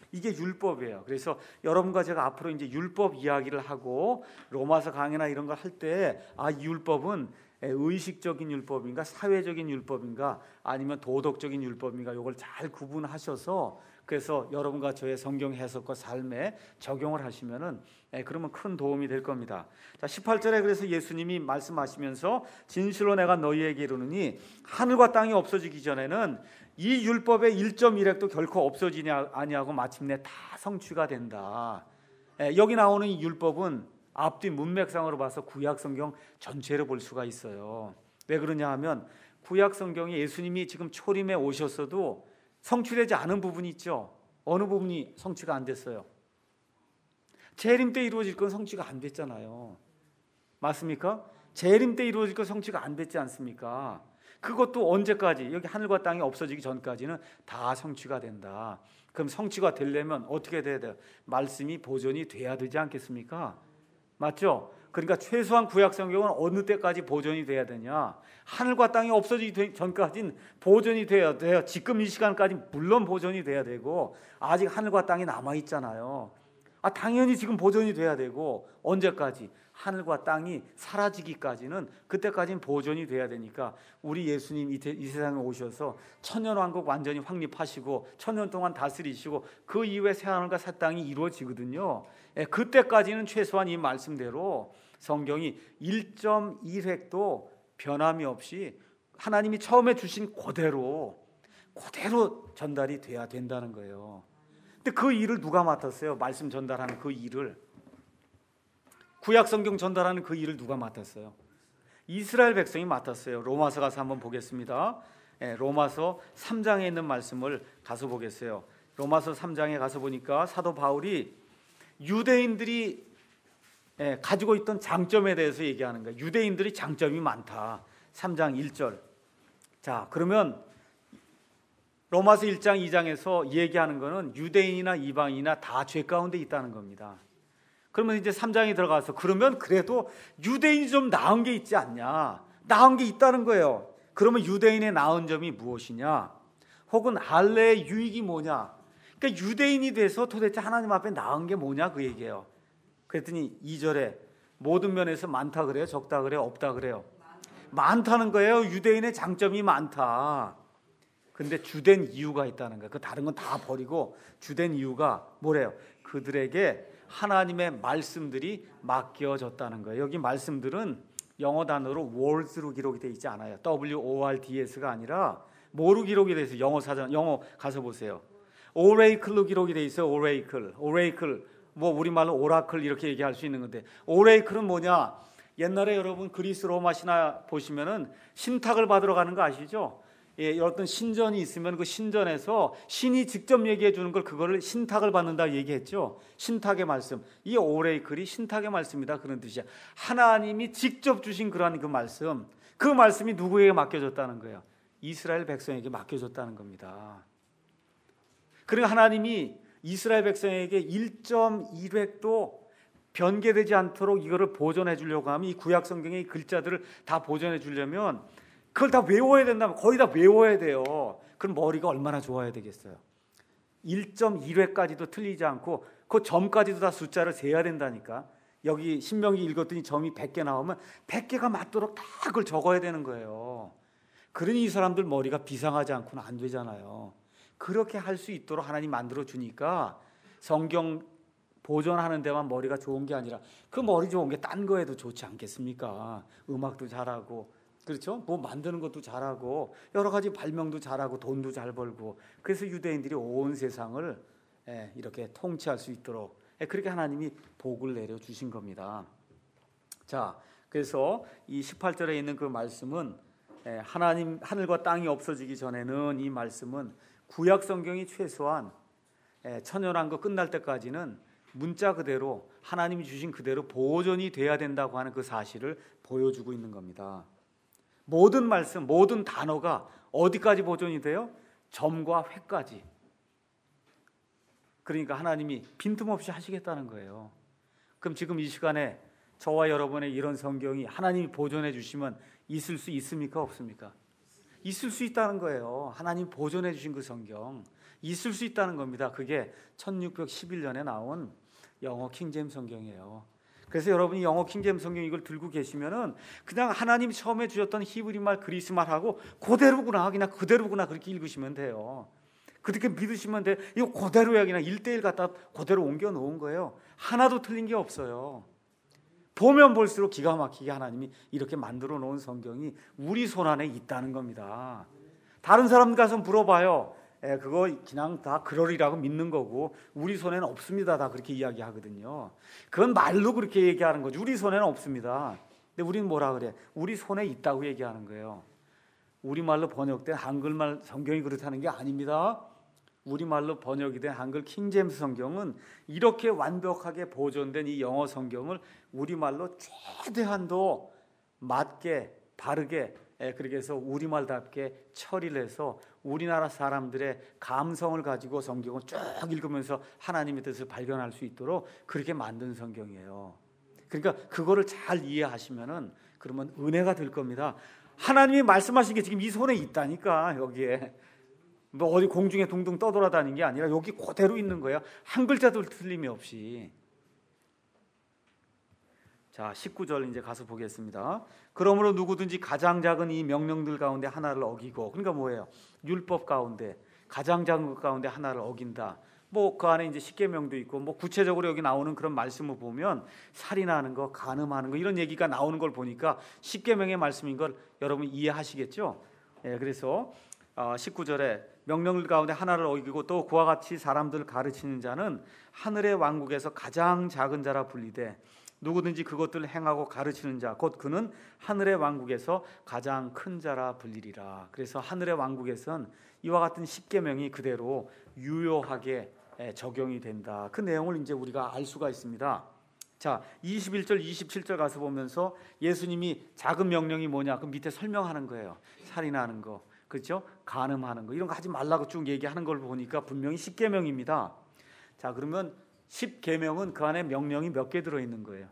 이게 율법이에요. 그래서 여러분과 제가 앞으로 이제 율법 이야기를 하고 로마서 강의나 이런 걸 할 때 이 율법은 의식적인 율법인가 사회적인 율법인가 아니면 도덕적인 율법인가 이걸 잘 구분하셔서 그래서 여러분과 저의 성경 해석과 삶에 적용을 하시면은 그러면 큰 도움이 될 겁니다. 자, 18절에 그래서 예수님이 말씀하시면서 진실로 내가 너희에게 이르노니 하늘과 땅이 없어지기 전에는 이 율법의 1.1획도 결코 없어지지 아니하고 마침내 다 성취가 된다. 여기 나오는 이 율법은 앞뒤 문맥상으로 봐서 구약 성경 전체로 볼 수가 있어요. 왜 그러냐 하면 구약 성경에 예수님이 지금 초림에 오셨어도 성취되지 않은 부분이 있죠. 어느 부분이 성취가 안 됐어요? 재림 때 이루어질 건 성취가 안 됐잖아요. 맞습니까? 재림 때 이루어질 건 성취가 안 됐지 않습니까? 그것도 언제까지? 여기 하늘과 땅이 없어지기 전까지는 다 성취가 된다. 그럼 성취가 되려면 어떻게 돼야 돼요? 말씀이 보존이 돼야 되지 않겠습니까? 맞죠? 그러니까 최소한 구약 성경은 어느 때까지 보존이 돼야 되냐? 하늘과 땅이 없어지기 전까지는 보존이 돼야 돼요. 지금 이 시간까지 물론 보존이 돼야 되고 아직 하늘과 땅이 남아 있잖아요. 당연히 지금 보존이 돼야 되고 언제까지? 하늘과 땅이 사라지기까지는 그때까지는 보존이 돼야 되니까 우리 예수님 이 세상에 오셔서 천년왕국 완전히 확립하시고 천년 동안 다스리시고 그 이후에 새하늘과 새 땅이 이루어지거든요. 그때까지는 최소한 이 말씀대로 성경이 1.1획도 변함이 없이 하나님이 처음에 주신 그대로 전달이 돼야 된다는 거예요. 근데 그 일을 누가 맡았어요? 말씀 전달하는 그 일을. 구약 성경 전달하는 그 일을 누가 맡았어요? 이스라엘 백성이 맡았어요. 로마서 가서 한번 보겠습니다. 로마서 3장에 있는 말씀을 가서 보겠어요. 로마서 3장에 가서 보니까 사도 바울이 유대인들이 가지고 있던 장점에 대해서 얘기하는 거예요. 유대인들이 장점이 많다. 3장 1절. 자, 그러면 로마서 1장 2장에서 얘기하는 거는 유대인이나 이방인이나 다 죄 가운데 있다는 겁니다. 그러면 이제 3장에 들어가서 그러면 그래도 유대인이 좀 나은 게 있지 않냐? 나은 게 있다는 거예요. 그러면 유대인의 나은 점이 무엇이냐? 혹은 할례의 유익이 뭐냐? 그러니까 유대인이 돼서 도대체 하나님 앞에 나은 게 뭐냐 그 얘기예요. 그랬더니 2절에 모든 면에서 많다 그래요? 적다 그래요? 없다 그래요? 많다는 거예요. 유대인의 장점이 많다. 근데 주된 이유가 있다는 거예요. 그 다른 건 다 버리고 주된 이유가 뭐래요? 그들에게 하나님의 말씀들이 맡겨졌다는 거예요. 여기 말씀들은 영어 단어로 words로 기록이 되어 있지 않아요. WORDS가 아니라 뭐로 기록이 되어 있어요? 영어 사전, 영어 가서 보세요. oracle로 기록이 되어 있어요. oracle. 뭐 우리말로 오라클 이렇게 얘기할 수 있는 건데 oracle은 뭐냐? 옛날에 여러분 그리스 로마 신화 보시면은 신탁을 받으러 가는 거 아시죠? 어떤 신전이 있으면 그 신전에서 신이 직접 얘기해 주는 걸 그거를 신탁을 받는다 얘기했죠. 신탁의 말씀. 이 오레이클이 신탁의 말씀이다 그런 뜻이야. 하나님이 직접 주신 그러한 그 말씀이 누구에게 맡겨졌다는 거예요? 이스라엘 백성에게 맡겨졌다는 겁니다. 그러니까 하나님이 이스라엘 백성에게 1.1획도 변개되지 않도록 이거를 보존해 주려고 하면 이 구약 성경의 글자들을 다 보존해 주려면 그걸 다 외워야 된다면 거의 다 외워야 돼요. 그럼 머리가 얼마나 좋아야 되겠어요. 1.1회까지도 틀리지 않고 그 점까지도 다 숫자를 세야 된다니까. 여기 신명기 읽었더니 점이 100개 나오면 100개가 맞도록 다 그걸 적어야 되는 거예요. 그러니 이 사람들 머리가 비상하지 않고는 안 되잖아요. 그렇게 할 수 있도록 하나님 만들어 주니까 성경 보존하는 데만 머리가 좋은 게 아니라 그 머리 좋은 게 딴 거에도 좋지 않겠습니까? 음악도 잘하고 그렇죠? 뭐 만드는 것도 잘하고 여러 가지 발명도 잘하고 돈도 잘 벌고 그래서 유대인들이 온 세상을 이렇게 통치할 수 있도록 그렇게 하나님이 복을 내려주신 겁니다. 자, 그래서 이 18절에 있는 그 말씀은 하늘과 땅이 없어지기 전에는 이 말씀은 구약 성경이 최소한 천연왕국 끝날 때까지는 문자 그대로 하나님이 주신 그대로 보존이 돼야 된다고 하는 그 사실을 보여주고 있는 겁니다. 모든 말씀, 모든 단어가 어디까지 보존이 돼요? 점과 획까지. 그러니까 하나님이 빈틈없이 하시겠다는 거예요. 그럼 지금 이 시간에 저와 여러분의 이런 성경이 하나님이 보존해 주시면 있을 수 있습니까? 없습니까? 있을 수 있다는 거예요. 하나님 보존해 주신 그 성경 있을 수 있다는 겁니다. 그게 1611년에 나온 영어 킹제임스 성경이에요. 그래서 여러분이 영어 킹제임스 성경 이걸 들고 계시면은 그냥 하나님 처음에 주셨던 히브리 말 그리스 말하고 그대로구나 그냥 그대로구나 그렇게 읽으시면 돼요. 그렇게 믿으시면 돼. 이거 그대로야. 그냥 1:1 갖다 그대로 옮겨 놓은 거예요. 하나도 틀린 게 없어요. 보면 볼수록 기가 막히게 하나님이 이렇게 만들어 놓은 성경이 우리 손 안에 있다는 겁니다. 다른 사람 가서 물어봐요. 그거 그냥 다 그러리라고 믿는 거고 우리 손에는 없습니다. 다 그렇게 이야기하거든요. 그건 말로 그렇게 얘기하는 거죠. 우리 손에는 없습니다. 근데 우리는 뭐라 그래? 우리 손에 있다고 얘기하는 거예요. 우리말로 번역된 한글말 성경이 그렇다는 게 아닙니다. 우리말로 번역이 된 한글 킹제임스 성경은 이렇게 완벽하게 보존된 이 영어 성경을 우리말로 최대한도 맞게 바르게 그렇게 해서 우리말답게 처리를 해서 우리나라 사람들의 감성을 가지고 성경을 쭉 읽으면서 하나님의 뜻을 발견할 수 있도록 그렇게 만든 성경이에요. 그러니까 그거를 잘 이해하시면은 그러면 은혜가 될 겁니다. 하나님이 말씀하신 게 지금 이 손에 있다니까. 여기에 뭐 어디 공중에 둥둥 떠돌아다니는 게 아니라 여기 그대로 있는 거예요. 한 글자도 틀림이 없이. 자, 19절 이제 가서 보겠습니다. 그러므로 누구든지 가장 작은 이 명령들 가운데 하나를 어기고, 그러니까 뭐예요? 율법 가운데 가장 작은 것 가운데 하나를 어긴다. 뭐 그 안에 이제 십계명도 있고 뭐 구체적으로 여기 나오는 그런 말씀을 보면 살인하는 거, 간음하는 거 이런 얘기가 나오는 걸 보니까 십계명의 말씀인 걸 여러분 이해하시겠죠? 그래서 19절에 명령들 가운데 하나를 어기고 또 그와 같이 사람들을 가르치는 자는 하늘의 왕국에서 가장 작은 자라 불리되 누구든지 그것들을 행하고 가르치는 자 곧 그는 하늘의 왕국에서 가장 큰 자라 불리리라. 그래서 하늘의 왕국에선 이와 같은 십계명이 그대로 유효하게 적용이 된다. 그 내용을 이제 우리가 알 수가 있습니다. 자, 21절 27절 가서 보면서 예수님이 작은 명령이 뭐냐 그 밑에 설명하는 거예요. 살인하는 거, 그렇죠? 간음하는 거 이런 거 하지 말라고 쭉 얘기하는 걸 보니까 분명히 십계명입니다. 자, 그러면 십계명은 그 안에 명령이 몇 개 들어있는 거예요?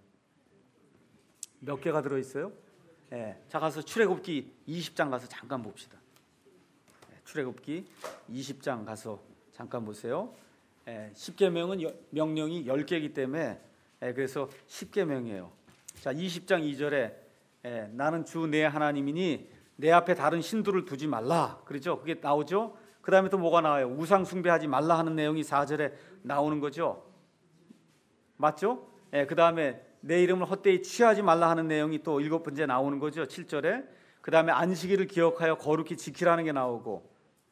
몇 개가 들어있어요? 자, 가서 출애굽기 20장 가서 잠깐 봅시다. 출애굽기 20장 가서 잠깐 보세요. 십계명은 명령이 10개이기 때문에 그래서 십계명이에요. 자, 20장 2절에 나는 주 내 하나님이니 내 앞에 다른 신들을 두지 말라. 그렇죠? 그게 나오죠? 그 다음에 또 뭐가 나와요? 우상 숭배하지 말라 하는 내용이 4절에 나오는 거죠. 맞죠? 그 다음에 내 이름을 헛되이 취하지 말라 하는 내용이 또 7번째 나오는 거죠. 7절에. 그 다음에 안식일을 기억하여 거룩히 지키라는 게 나오고.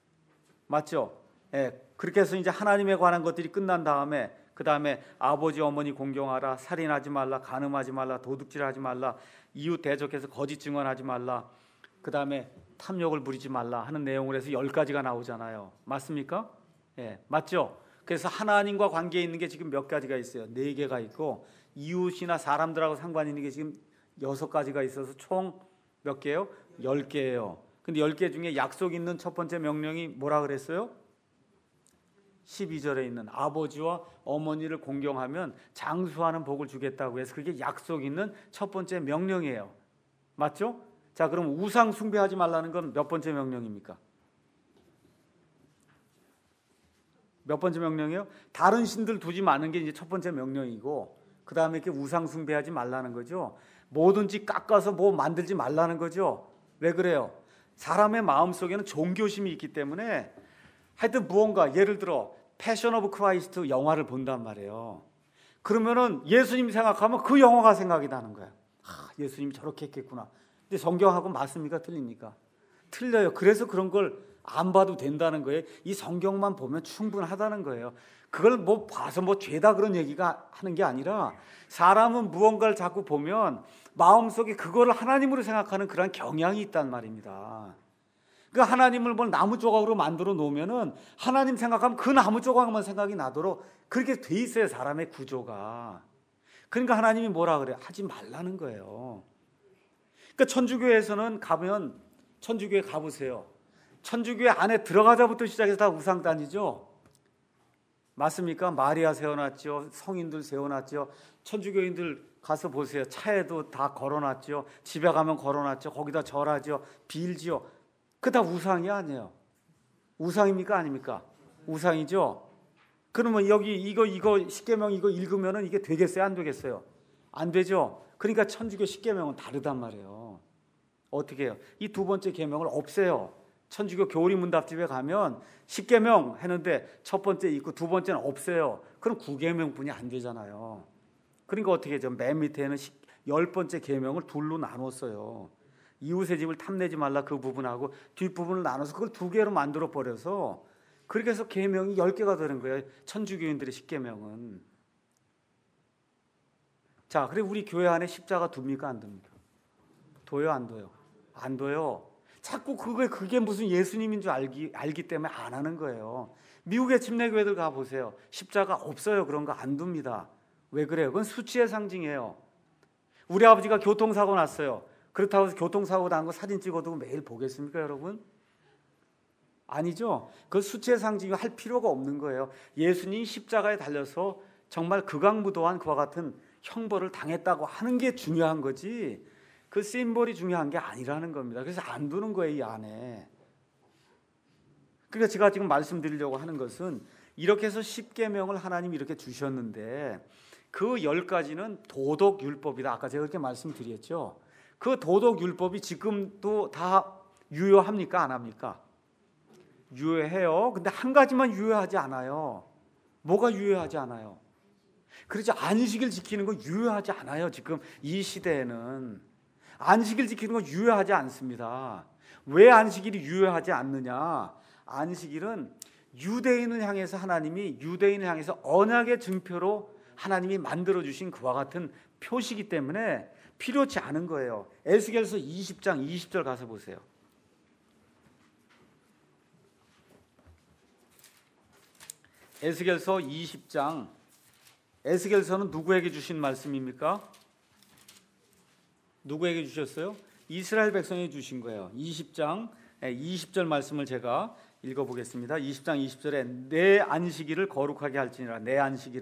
맞죠? 그렇게 해서 이제 하나님에 관한 것들이 끝난 다음에 그 다음에 아버지 어머니 공경하라, 살인하지 말라, 간음하지 말라, 도둑질하지 말라, 이웃 대적해서 거짓 증언하지 말라, 그 다음에 탐욕을 부리지 말라 하는 내용을 해서 10가지가 나오잖아요. 맞습니까? 맞죠? 그래서 하나님과 관계 있는 게 지금 몇 가지가 있어요. 4개가 있고 이웃이나 사람들하고 상관 있는 게 지금 6가지가 있어서 총 몇 개예요? 10개예요. 근데 10개 중에 약속 있는 첫 번째 명령이 뭐라 그랬어요? 12절에 있는 아버지와 어머니를 공경하면 장수하는 복을 주겠다고 해서 그게 약속 있는 첫 번째 명령이에요. 맞죠? 자, 그럼 우상 숭배하지 말라는 건 몇 번째 명령입니까? 몇 번째 명령이에요? 다른 신들 두지 마는 게 이제 첫 번째 명령이고 그 다음에 이렇게 우상 숭배하지 말라는 거죠. 뭐든지 깎아서 뭐 만들지 말라는 거죠. 왜 그래요? 사람의 마음속에는 종교심이 있기 때문에 하여튼 무언가 예를 들어 패션 오브 크라이스트 영화를 본단 말이에요. 그러면은 예수님 생각하면 그 영화가 생각이 나는 거야. 예수님이 저렇게 했겠구나. 근데 성경하고 맞습니까? 틀립니까? 틀려요. 그래서 그런 걸 안 봐도 된다는 거예요. 이 성경만 보면 충분하다는 거예요. 그걸 뭐 봐서 뭐 죄다 그런 얘기가 하는 게 아니라 사람은 무언가를 자꾸 보면 마음속에 그거를 하나님으로 생각하는 그런 경향이 있단 말입니다. 그 하나님을 뭐 나무 조각으로 만들어 놓으면은 하나님 생각하면 그 나무 조각만 생각이 나도록 그렇게 돼 있어요. 사람의 구조가. 그러니까 하나님이 뭐라 그래요? 하지 말라는 거예요. 그러니까 천주교에서는 가면 천주교에 가보세요. 천주교회 안에 들어가자부터 시작해서 다 우상단이죠. 맞습니까? 마리아 세워놨죠. 성인들 세워놨죠. 천주교인들 가서 보세요. 차에도 다 걸어놨죠. 집에 가면 걸어놨죠. 거기다 절하죠. 빌지요. 그 다 우상이 아니에요. 우상입니까 아닙니까? 우상이죠. 그러면 여기 이거 십계명 이거 읽으면은 이게 되겠어요? 안 되겠어요? 안 되죠. 그러니까 천주교 십계명은 다르단 말이에요. 어떻게 해요? 이 두 번째 계명을 없애요. 천주교 교리 문답집에 가면 십계명 했는데 첫 번째 있고 두 번째는 없애요. 그럼 구계명뿐이 안 되잖아요. 그러니까 어떻게 해죠? 맨 밑에는 10번째 계명을 둘로 나눴어요. 이웃의 집을 탐내지 말라 그 부분하고 뒷부분을 나눠서 그걸 두 개로 만들어 버려서 그렇게 해서 계명이 10개가 되는 거예요. 천주교인들의 십계명은. 자, 그리고 우리 교회 안에 십자가 둡니까 안 둡니까? 둬요 안 둬요? 안 둬요. 자꾸 그게 무슨 예수님인 줄 알기 때문에 안 하는 거예요. 미국의 침례교회들 가보세요. 십자가 없어요. 그런 거 안 둡니다. 왜 그래요? 그건 수치의 상징이에요. 우리 아버지가 교통사고 났어요. 그렇다고 해서 교통사고 난 거 사진 찍어두고 매일 보겠습니까 여러분? 아니죠. 그 수치의 상징이 할 필요가 없는 거예요. 예수님이 십자가에 달려서 정말 극악무도한 그와 같은 형벌을 당했다고 하는 게 중요한 거지 그 심볼이 중요한 게 아니라는 겁니다. 그래서 안 두는 거예요, 이 안에. 그러니까 제가 지금 말씀드리려고 하는 것은 이렇게 해서 십계명을 하나님이 이렇게 주셨는데 그 10가지는 도덕율법이다. 아까 제가 그렇게 말씀드렸죠. 그 도덕율법이 지금도 다 유효합니까? 안 합니까? 유효해요. 근데 한 가지만 유효하지 않아요. 뭐가 유효하지 않아요? 그렇죠. 안식일 지키는 거 유효하지 않아요. 지금 이 시대에는. 안식일 지키는 거 유효하지 않습니다. 왜 안식일이 유효하지 않느냐? 안식일은 유대인을 향해서 하나님이 유대인을 향해서 언약의 증표로 하나님이 만들어주신 그와 같은 표시이기 때문에 필요치 않은 거예요. 에스겔서 20장 20절 가서 보세요. 에스겔서 20장. 에스겔서는 누구에게 주신 말씀입니까? 누구에게 주셨어요? 이스라엘 백성에게 주신 거예요. 20장 20절 말씀을 제가 읽어보겠습니다. 20장 20절에 내 안식일을 거룩하게 할지니라. 내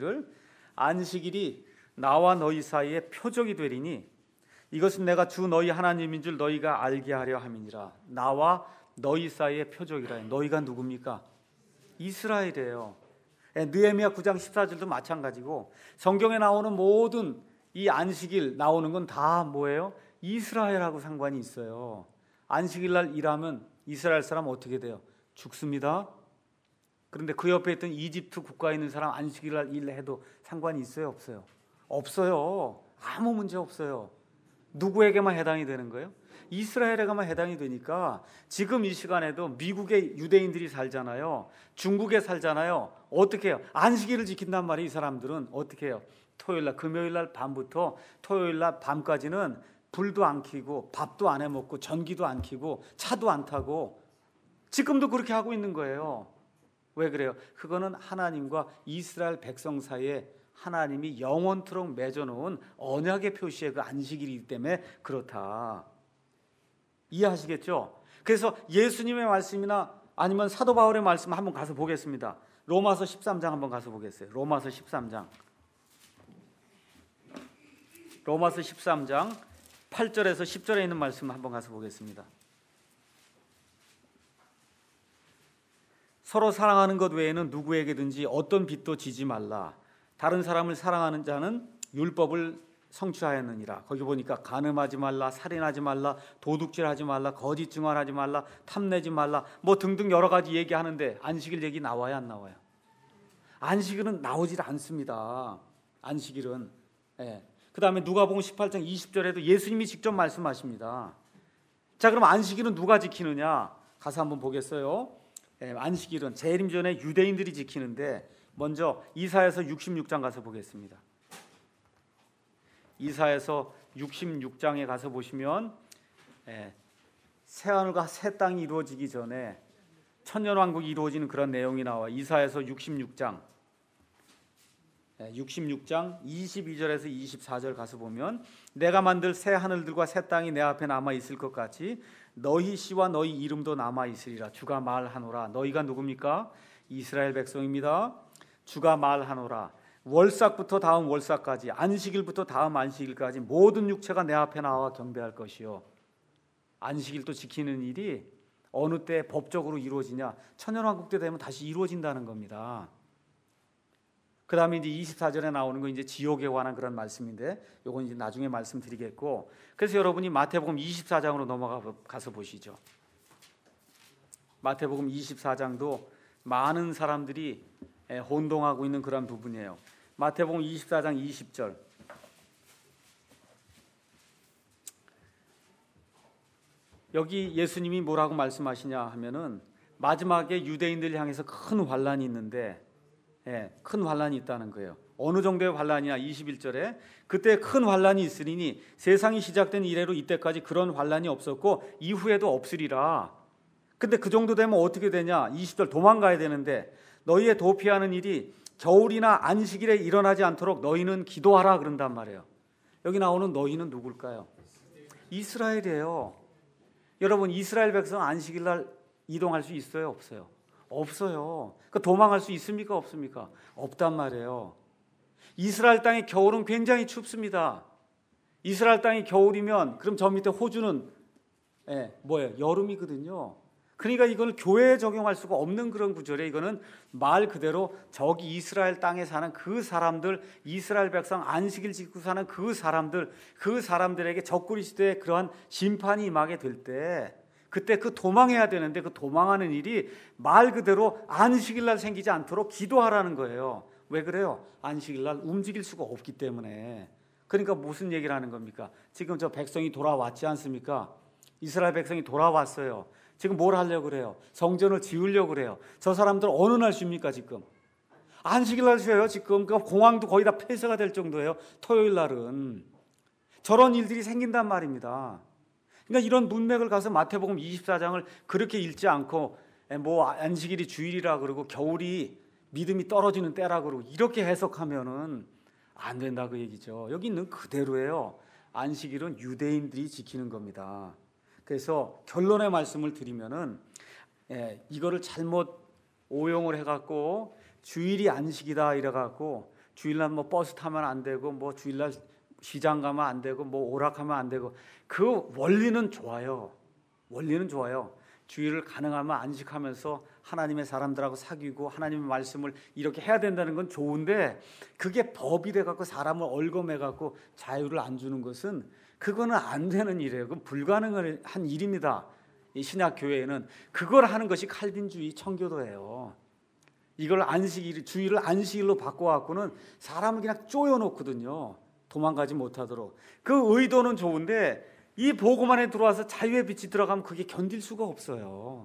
안식일이 나와 너희 사이에 표적이 되리니 이것은 내가 주 너희 하나님인 줄 너희가 알게 하려 함이니라. 나와 너희 사이에 표적이라. 너희가 누굽니까? 이스라엘이에요. 느헤미야 9장 14절도 마찬가지고 성경에 나오는 모든 이 안식일 나오는 건 다 뭐예요? 이스라엘하고 상관이 있어요. 안식일 날 일하면 이스라엘 사람 어떻게 돼요? 죽습니다. 그런데 그 옆에 있던 이집트 국가에 있는 사람 안식일 날 일해도 상관이 있어요? 없어요? 없어요. 아무 문제 없어요. 누구에게만 해당이 되는 거예요? 이스라엘에게만 해당이 되니까 지금 이 시간에도 미국의 유대인들이 살잖아요. 중국에 살잖아요. 어떻게 해요? 안식일을 지킨단 말이에요. 이 사람들은 어떻게 해요? 토요일날, 금요일날 밤부터 토요일날 밤까지는 불도 안 켜고 밥도 안 해먹고 전기도 안 켜고 차도 안 타고 지금도 그렇게 하고 있는 거예요. 왜 그래요? 그거는 하나님과 이스라엘 백성 사이에 하나님이 영원토록 맺어놓은 언약의 표시의 그 안식일이기 때문에 그렇다. 이해하시겠죠? 그래서 예수님의 말씀이나 아니면 사도 바울의 말씀 한번 가서 보겠습니다. 로마서 13장 한번 가서 보겠어요. 로마서 13장 8절에서 10절에 있는 말씀 한번 가서 보겠습니다. 서로 사랑하는 것 외에는 누구에게든지 어떤 빚도 지지 말라. 다른 사람을 사랑하는 자는 율법을 성취하였느니라. 거기 보니까 간음하지 말라, 살인하지 말라, 도둑질하지 말라, 거짓 증언하지 말라, 탐내지 말라 뭐 등등 여러 가지 얘기하는데 안식일 얘기 나와요 안 나와요? 안식일은 나오질 않습니다. 안식일은. 그 다음에 누가복음 18장 20절에도 예수님이 직접 말씀하십니다. 자, 그럼 안식일은 누가 지키느냐? 가서 한번 보겠어요. 안식일은 재림 전에 유대인들이 지키는데 먼저 이사야서 66장 가서 보겠습니다. 이사야서 66장에 가서 보시면 새하늘과 새 땅이 이루어지기 전에 천년왕국이 이루어지는 그런 내용이 나와. 이사야서 66장 22절에서 24절 가서 보면 내가 만들 새 하늘들과 새 땅이 내 앞에 남아 있을 것 같이 너희 씨와 너희 이름도 남아 있으리라. 주가 말하노라. 너희가 누굽니까? 이스라엘 백성입니다. 주가 말하노라. 월삭부터 다음 월삭까지, 안식일부터 다음 안식일까지 모든 육체가 내 앞에 나와 경배할 것이요. 안식일도 지키는 일이 어느 때 법적으로 이루어지냐? 천년왕국 때 되면 다시 이루어진다는 겁니다. 그 다음에 이제 24절에 나오는 건 이제 지옥에 관한 그런 말씀인데, 요건 이제 나중에 말씀드리겠고, 그래서 여러분이 마태복음 24장으로 넘어가서 보시죠. 마태복음 24장도 많은 사람들이 혼동하고 있는 그런 부분이에요. 마태복음 24장 20절. 여기 예수님이 뭐라고 말씀하시냐 하면은, 마지막에 유대인들 향해서 큰 환란이 있는데, 큰 환란이 있다는 거예요. 어느 정도의 환란이냐? 21절에 그때 큰 환란이 있으리니 세상이 시작된 이래로 이때까지 그런 환란이 없었고 이후에도 없으리라. 근데 그 정도 되면 어떻게 되냐? 20절, 도망가야 되는데 너희의 도피하는 일이 겨울이나 안식일에 일어나지 않도록 너희는 기도하라 그런단 말이에요. 여기 나오는 너희는 누굴까요? 이스라엘이에요. 여러분, 이스라엘 백성 안식일 날 이동할 수 있어요? 없어요? 없어요. 그 도망할 수 있습니까? 없습니까? 없단 말이에요. 이스라엘 땅의 겨울은 굉장히 춥습니다. 이스라엘 땅이 겨울이면 그럼 저 밑에 호주는 뭐예요? 여름이거든요. 그러니까 이거는 교회에 적용할 수가 없는 그런 구절이에요. 이거는 말 그대로 저기 이스라엘 땅에 사는 그 사람들, 이스라엘 백성 안식일 지키고 사는 그 사람들에게 적그리스도의 그러한 심판이 임하게 될 때, 그때 그 도망해야 되는데 그 도망하는 일이 말 그대로 안식일 날 생기지 않도록 기도하라는 거예요. 왜 그래요? 안식일 날 움직일 수가 없기 때문에. 그러니까 무슨 얘기를 하는 겁니까? 지금 저 백성이 돌아왔지 않습니까? 이스라엘 백성이 돌아왔어요. 지금 뭘 하려고 그래요? 성전을 지으려고 그래요. 저 사람들 어느 날 쉽니까 지금? 안식일 날 쉬어요 지금. 그 공항도 거의 다 폐쇄가 될 정도예요. 토요일 날은. 저런 일들이 생긴단 말입니다. 그러니까 이런 문맥을 가서 마태복음 24장을 그렇게 읽지 않고 뭐 안식일이 주일이라 그러고 겨울이 믿음이 떨어지는 때라 그러고 이렇게 해석하면은 안 된다 그 얘기죠. 여기 있는 그대로예요. 안식일은 유대인들이 지키는 겁니다. 그래서 결론의 말씀을 드리면은 이거를 잘못 오용을 해갖고 주일이 안식이다 이래갖고 주일날 뭐 버스 타면 안 되고 뭐 주일날 시장 가면 안 되고 뭐 오락하면 안 되고, 그 원리는 좋아요. 원리는 좋아요. 주일을 가능하면 안식하면서 하나님의 사람들하고 사귀고 하나님의 말씀을 이렇게 해야 된다는 건 좋은데, 그게 법이 돼갖고 사람을 얽어매갖고 자유를 안 주는 것은 그거는 안 되는 일이에요. 그건 불가능한 일입니다. 이 신약 교회에는 그걸 하는 것이 칼빈주의 청교도예요. 이걸 주일을 안식일로 바꿔갖고는 사람을 그냥 쪼여놓거든요. 도망가지 못하도록. 그 의도는 좋은데 이 복음 안에 들어와서 자유의 빛이 들어가면 그게 견딜 수가 없어요.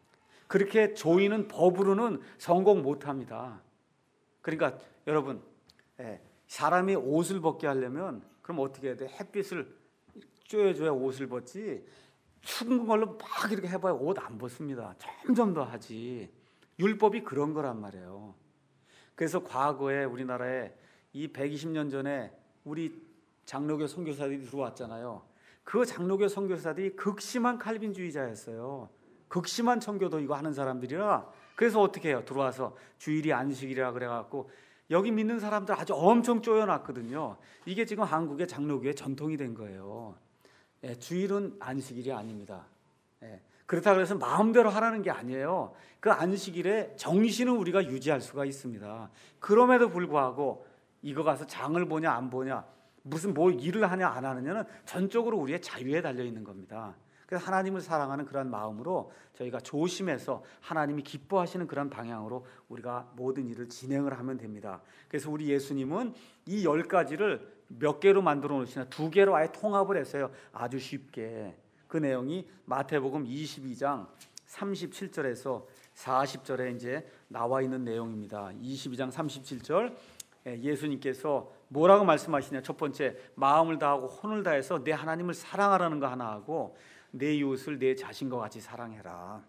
그렇게 조이는 법으로는 성공 못합니다. 그러니까 여러분, 사람이 옷을 벗게 하려면 그럼 어떻게 해야 돼? 햇빛을 쬐줘야 옷을 벗지, 추운 걸로 막 이렇게 해봐야 옷 안 벗습니다. 점점 더 하지. 율법이 그런 거란 말이에요. 그래서 과거에 우리나라에 이 120년 전에 우리 장로교 선교사들이 들어왔잖아요. 그 장로교 선교사들이 극심한 칼빈주의자였어요. 극심한 청교도 이거 하는 사람들이라. 그래서 어떻게 해요? 들어와서 주일이 안식이라 그래갖고 여기 믿는 사람들 아주 엄청 쪼여놨거든요. 이게 지금 한국의 장로교의 전통이 된 거예요. 주일은 안식일이 아닙니다. 그렇다고 해서 마음대로 하라는 게 아니에요. 그 안식일의 정신은 우리가 유지할 수가 있습니다. 그럼에도 불구하고 이거 가서 장을 보냐 안 보냐, 무슨 뭐 일을 하냐 안 하느냐는 전적으로 우리의 자유에 달려 있는 겁니다. 그래서 하나님을 사랑하는 그런 마음으로 저희가 조심해서 하나님이 기뻐하시는 그런 방향으로 우리가 모든 일을 진행을 하면 됩니다. 그래서 우리 예수님은 이 10가지를 몇 개로 만들어 놓으시나 2개로 아예 통합을 했어요. 아주 쉽게. 그 내용이 마태복음 22장 37절에서 40절에 이제 나와 있는 내용입니다. 22장 37절, 예수님께서 뭐라고 말씀하시냐? 첫 번째, 마음을 다하고 혼을 다해서 내 하나님을 사랑하라는 거 하나 하고 내 이웃을 내 자신과 같이 사랑해라.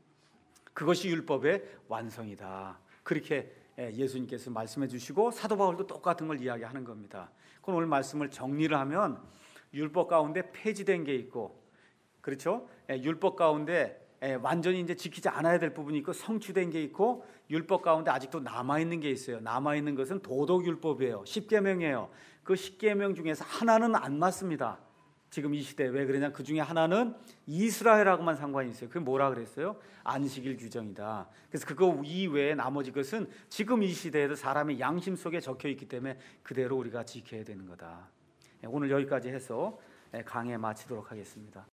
그것이 율법의 완성이다. 그렇게 예수님께서 말씀해 주시고 사도 바울도 똑같은 걸 이야기하는 겁니다. 그럼 오늘 말씀을 정리를 하면 율법 가운데 폐지된 게 있고, 그렇죠? 율법 가운데 완전히 이제 지키지 않아야 될 부분이 있고 성취된 게 있고, 율법 가운데 아직도 남아있는 게 있어요. 남아있는 것은 도덕율법이에요. 10계명이에요. 그 10계명 중에서 하나는 안 맞습니다. 지금 이 시대 왜 그러냐? 그 중에 하나는 이스라엘하고만 상관이 있어요. 그게 뭐라 그랬어요? 안식일 규정이다. 그래서 그거 이외에 나머지 것은 지금 이 시대에도 사람의 양심 속에 적혀 있기 때문에 그대로 우리가 지켜야 되는 거다. 오늘 여기까지 해서 강해 마치도록 하겠습니다.